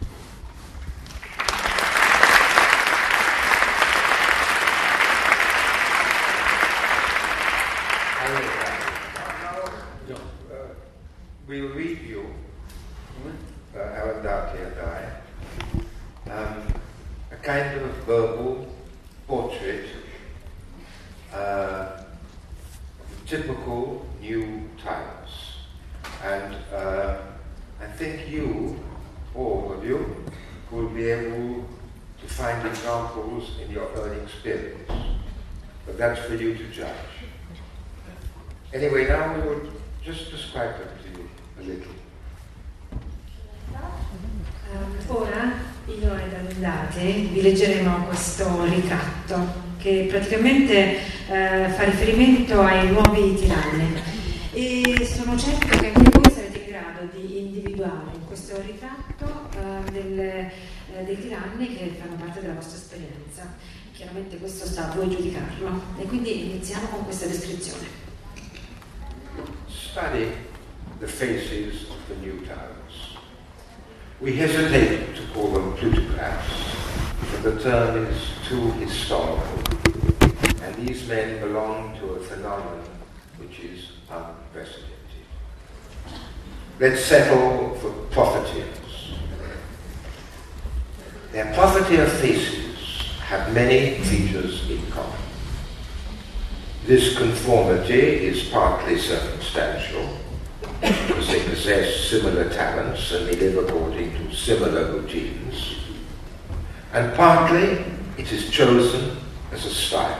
Speaker 4: We'll read you, Arundhati and I, a kind of verbal portrait, typical new times. And I think you, all of you, will be able to find examples in your own experience. But that's for you to judge. Anyway, now we will just describe them to you a little.
Speaker 5: Ora io e andate vi leggeremo questo ritratto che praticamente fa riferimento ai nuovi tiranni, e sono certa che anche voi sarete in grado di individuare in questo ritratto dei tiranni che fanno parte della vostra esperienza. Chiaramente questo sta a voi giudicarlo, e quindi iniziamo con questa descrizione.
Speaker 4: Study the faces of the new tyrants. We hesitate to call them plutocrats, for the term is too historical, and these men belong to a phenomenon which is unprecedented. Let's settle for profiteers. Their profiteer faces have many features in common. This conformity is partly circumstantial, because they possess similar talents and they live according to similar routines, and partly it is chosen as a style.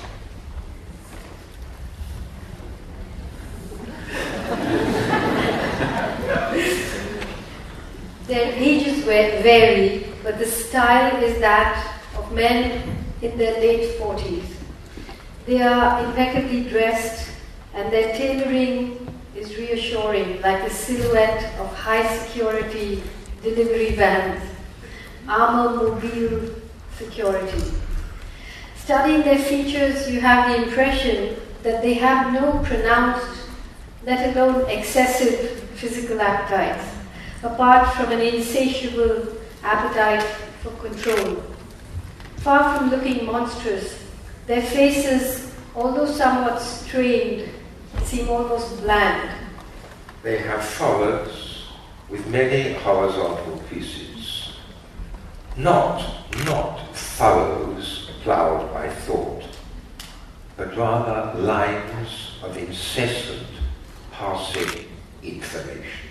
Speaker 2: Their ages vary, but the style is that of men in their late 40s. They are impeccably dressed, and their tailoring is reassuring, like the silhouette of high-security delivery vans, armor-mobile security. Studying their features, you have the impression that they have no pronounced, let alone excessive, physical appetites, apart from an insatiable appetite for control. Far from looking monstrous, their faces, although somewhat strained, seem almost bland.
Speaker 4: They have foreheads with many horizontal pieces, not furrows ploughed by thought, but rather lines of incessant passing information.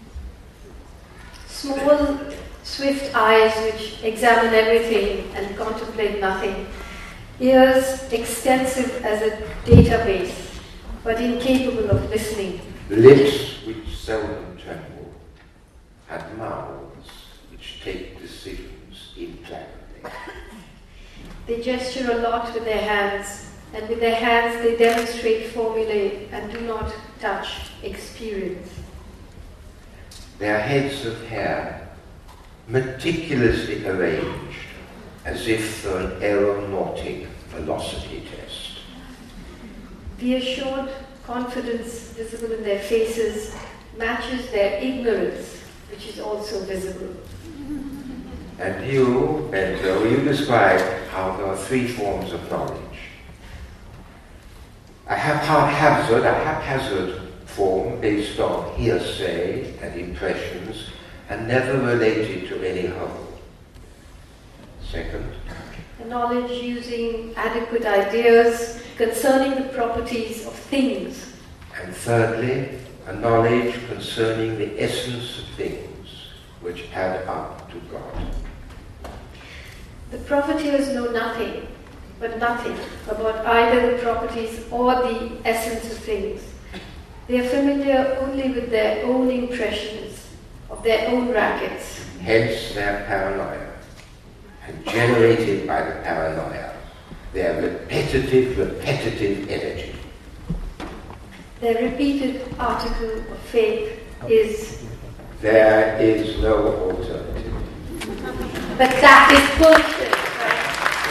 Speaker 2: Small, swift eyes which examine everything and contemplate nothing. Ears extensive as a database, but incapable of listening.
Speaker 4: Lips which seldom tremble, and mouths which take decisions implacably.
Speaker 2: They gesture a lot with their hands, and with their hands they demonstrate formulae and do not touch experience.
Speaker 4: Their heads of hair, meticulously arranged as if for an aeronautic velocity test.
Speaker 2: The assured confidence visible in their faces matches their ignorance, which is also visible.
Speaker 4: And you describe how there are three forms of knowledge. A haphazard form based on hearsay and impressions and never related to any whole. Second,
Speaker 2: A knowledge using adequate ideas concerning the properties of things.
Speaker 4: and thirdly, a knowledge concerning the essence of things which add up to God.
Speaker 2: The profiteers know nothing, but nothing about either the properties or the essence of things. They are familiar only with their own impressions of their own rackets.
Speaker 4: Hence their paranoia, and generated by the paranoia, their repetitive energy.
Speaker 2: Their repeated article of faith is,
Speaker 4: There is no alternative.
Speaker 2: but that is bullshit, right?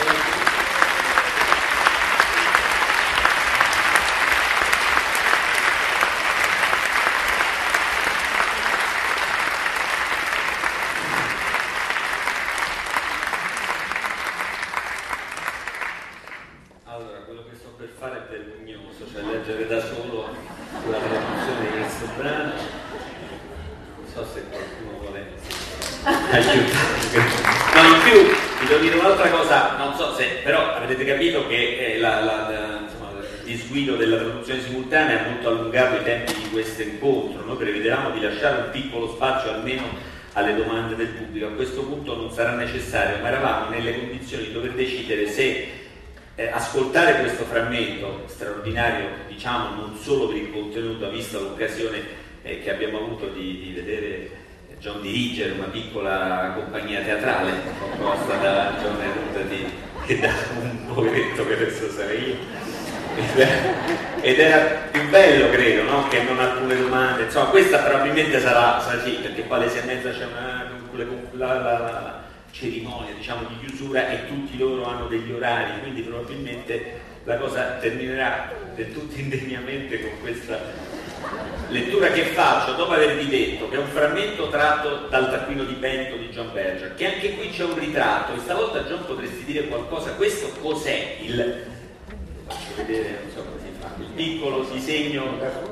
Speaker 1: Allora, quello che sto per fare è vergognoso, cioè leggere da solo la traduzione di questo brano. Non so se qualcuno vuole aiutarmi. No, in più vi devo dire un'altra cosa, non so se, però avete capito che insomma, il disguido della traduzione simultanea ha molto allungato i tempi di questo incontro. Noi prevedevamo di lasciare un piccolo spazio almeno alle domande del pubblico. A questo punto non sarà necessario, ma eravamo nelle condizioni di dover decidere se ascoltare questo frammento straordinario, diciamo non solo per il contenuto, vista l'occasione che abbiamo avuto di vedere John dirige una piccola compagnia teatrale composta da John Arunda e da un poveretto che adesso sarei io, ed era più bello, credo, no? Che non alcune domande, insomma questa probabilmente sarà sì, perché poi alle 6:30 c'è la cerimonia, diciamo, di chiusura e tutti loro hanno degli orari, quindi probabilmente la cosa terminerà del tutto indegnamente con questa lettura che faccio dopo avervi detto che è un frammento tratto dal Taccuino di Bento di John Berger, che anche qui c'è un ritratto, e stavolta John potresti dire qualcosa. Questo cos'è? Faccio vedere, non so come si fa, il piccolo disegno.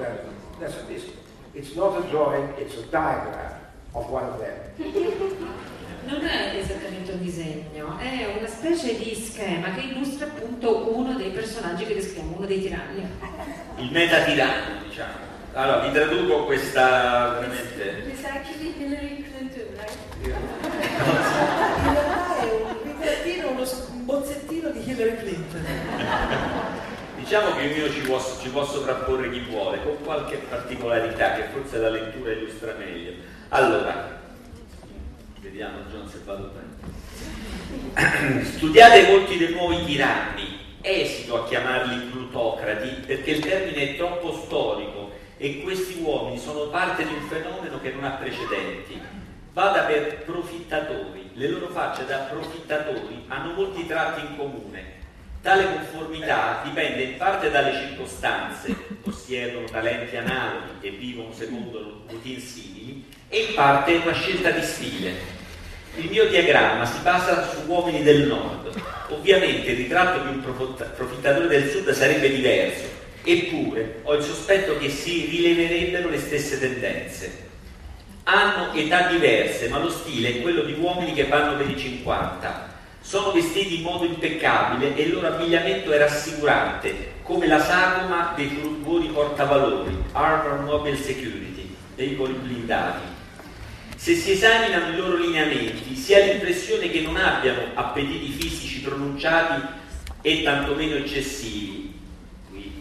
Speaker 4: It's not a drawing, it's a diagram of one of them.
Speaker 5: Non è esattamente un disegno, è una specie di schema che illustra appunto uno dei personaggi che descriviamo, uno dei tiranni.
Speaker 1: Il metatiranno, diciamo. Allora, vi traduco questa veramente...
Speaker 2: It's actually Hillary Clinton, right?
Speaker 3: In realtà è un ritratino, un bozzettino di Hillary Clinton.
Speaker 1: Diciamo che io ci può sovrapporre chi vuole, con qualche particolarità che forse la lettura illustra meglio. Allora, vediamo John se vado bene. Studiate molti dei nuovi tiranni, esito a chiamarli plutocrati perché il termine è troppo storico e questi uomini sono parte di un fenomeno che non ha precedenti. Vada per profittatori, le loro facce da profittatori hanno molti tratti in comune. Tale conformità dipende in parte dalle circostanze, possiedono talenti analoghi e vivono secondo routine simili, e in parte è una scelta di stile. Il mio diagramma si basa su uomini del nord. Ovviamente il ritratto di un profittatore del sud sarebbe diverso, eppure ho il sospetto che si rileverebbero le stesse tendenze. Hanno età diverse, ma lo stile è quello di uomini che vanno per i 50. Sono vestiti in modo impeccabile e il loro abbigliamento è rassicurante, come la sagoma dei furgoni portavalori, Armor Mobile Security, veicoli blindati. Se si esaminano i loro lineamenti, si ha l'impressione che non abbiano appetiti fisici pronunciati e tantomeno eccessivi. Qui.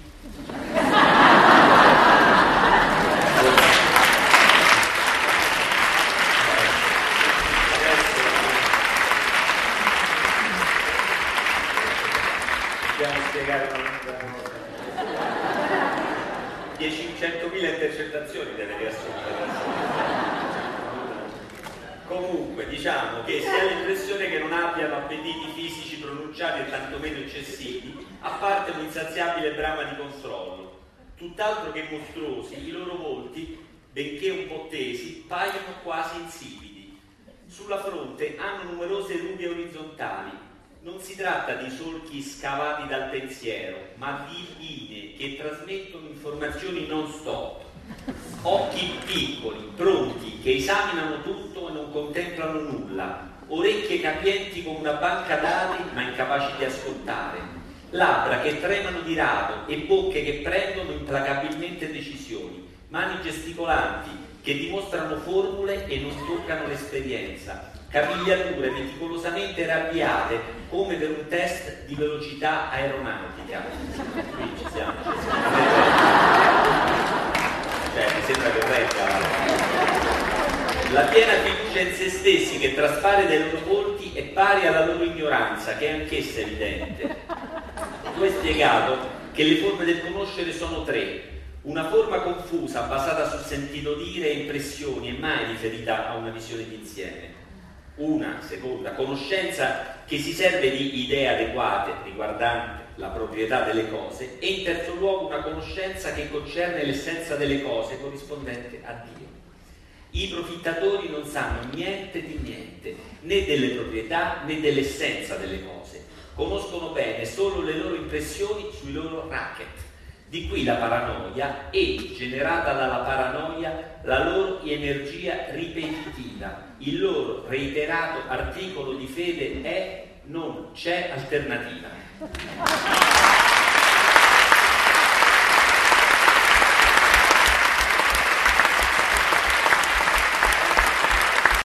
Speaker 1: Dobbiamo spiegare una cosa. 100.000 intercettazioni deve riassumere. Comunque, diciamo che si ha l'impressione che non abbiano appetiti fisici pronunciati e tantomeno eccessivi, a parte un'insaziabile brama di controllo. Tutt'altro che mostruosi, i loro volti, benché un po' tesi, paiono quasi insipidi. Sulla fronte hanno numerose rughe orizzontali. Non si tratta di solchi scavati dal pensiero, ma di linee che trasmettono informazioni non stop. Occhi piccoli, pronti, che esaminano tutto e non contemplano nulla. Orecchie capienti come una banca dati, ma incapaci di ascoltare. Labbra che tremano di rado e bocche che prendono implacabilmente decisioni. Mani gesticolanti che dimostrano formule e non toccano l'esperienza. Capigliature meticolosamente ravviate come per un test di velocità aeronautica. Qui ci siamo. Mi sembra che regga. La piena fiducia in se stessi che traspare dai loro volti è pari alla loro ignoranza, che è anch'essa evidente. Tu hai spiegato che le forme del conoscere sono tre. Una forma confusa, basata sul sentito dire e impressioni, e mai riferita a una visione d'insieme. Una seconda conoscenza che si serve di idee adeguate riguardanti la proprietà delle cose, e in terzo luogo una conoscenza che concerne l'essenza delle cose corrispondente a Dio. I profittatori non sanno niente di niente, né delle proprietà né dell'essenza delle cose. Conoscono bene solo le loro impressioni sui loro racket. Di qui la paranoia e, generata dalla paranoia, la loro energia ripetitiva. Il loro reiterato articolo di fede è: non c'è alternativa.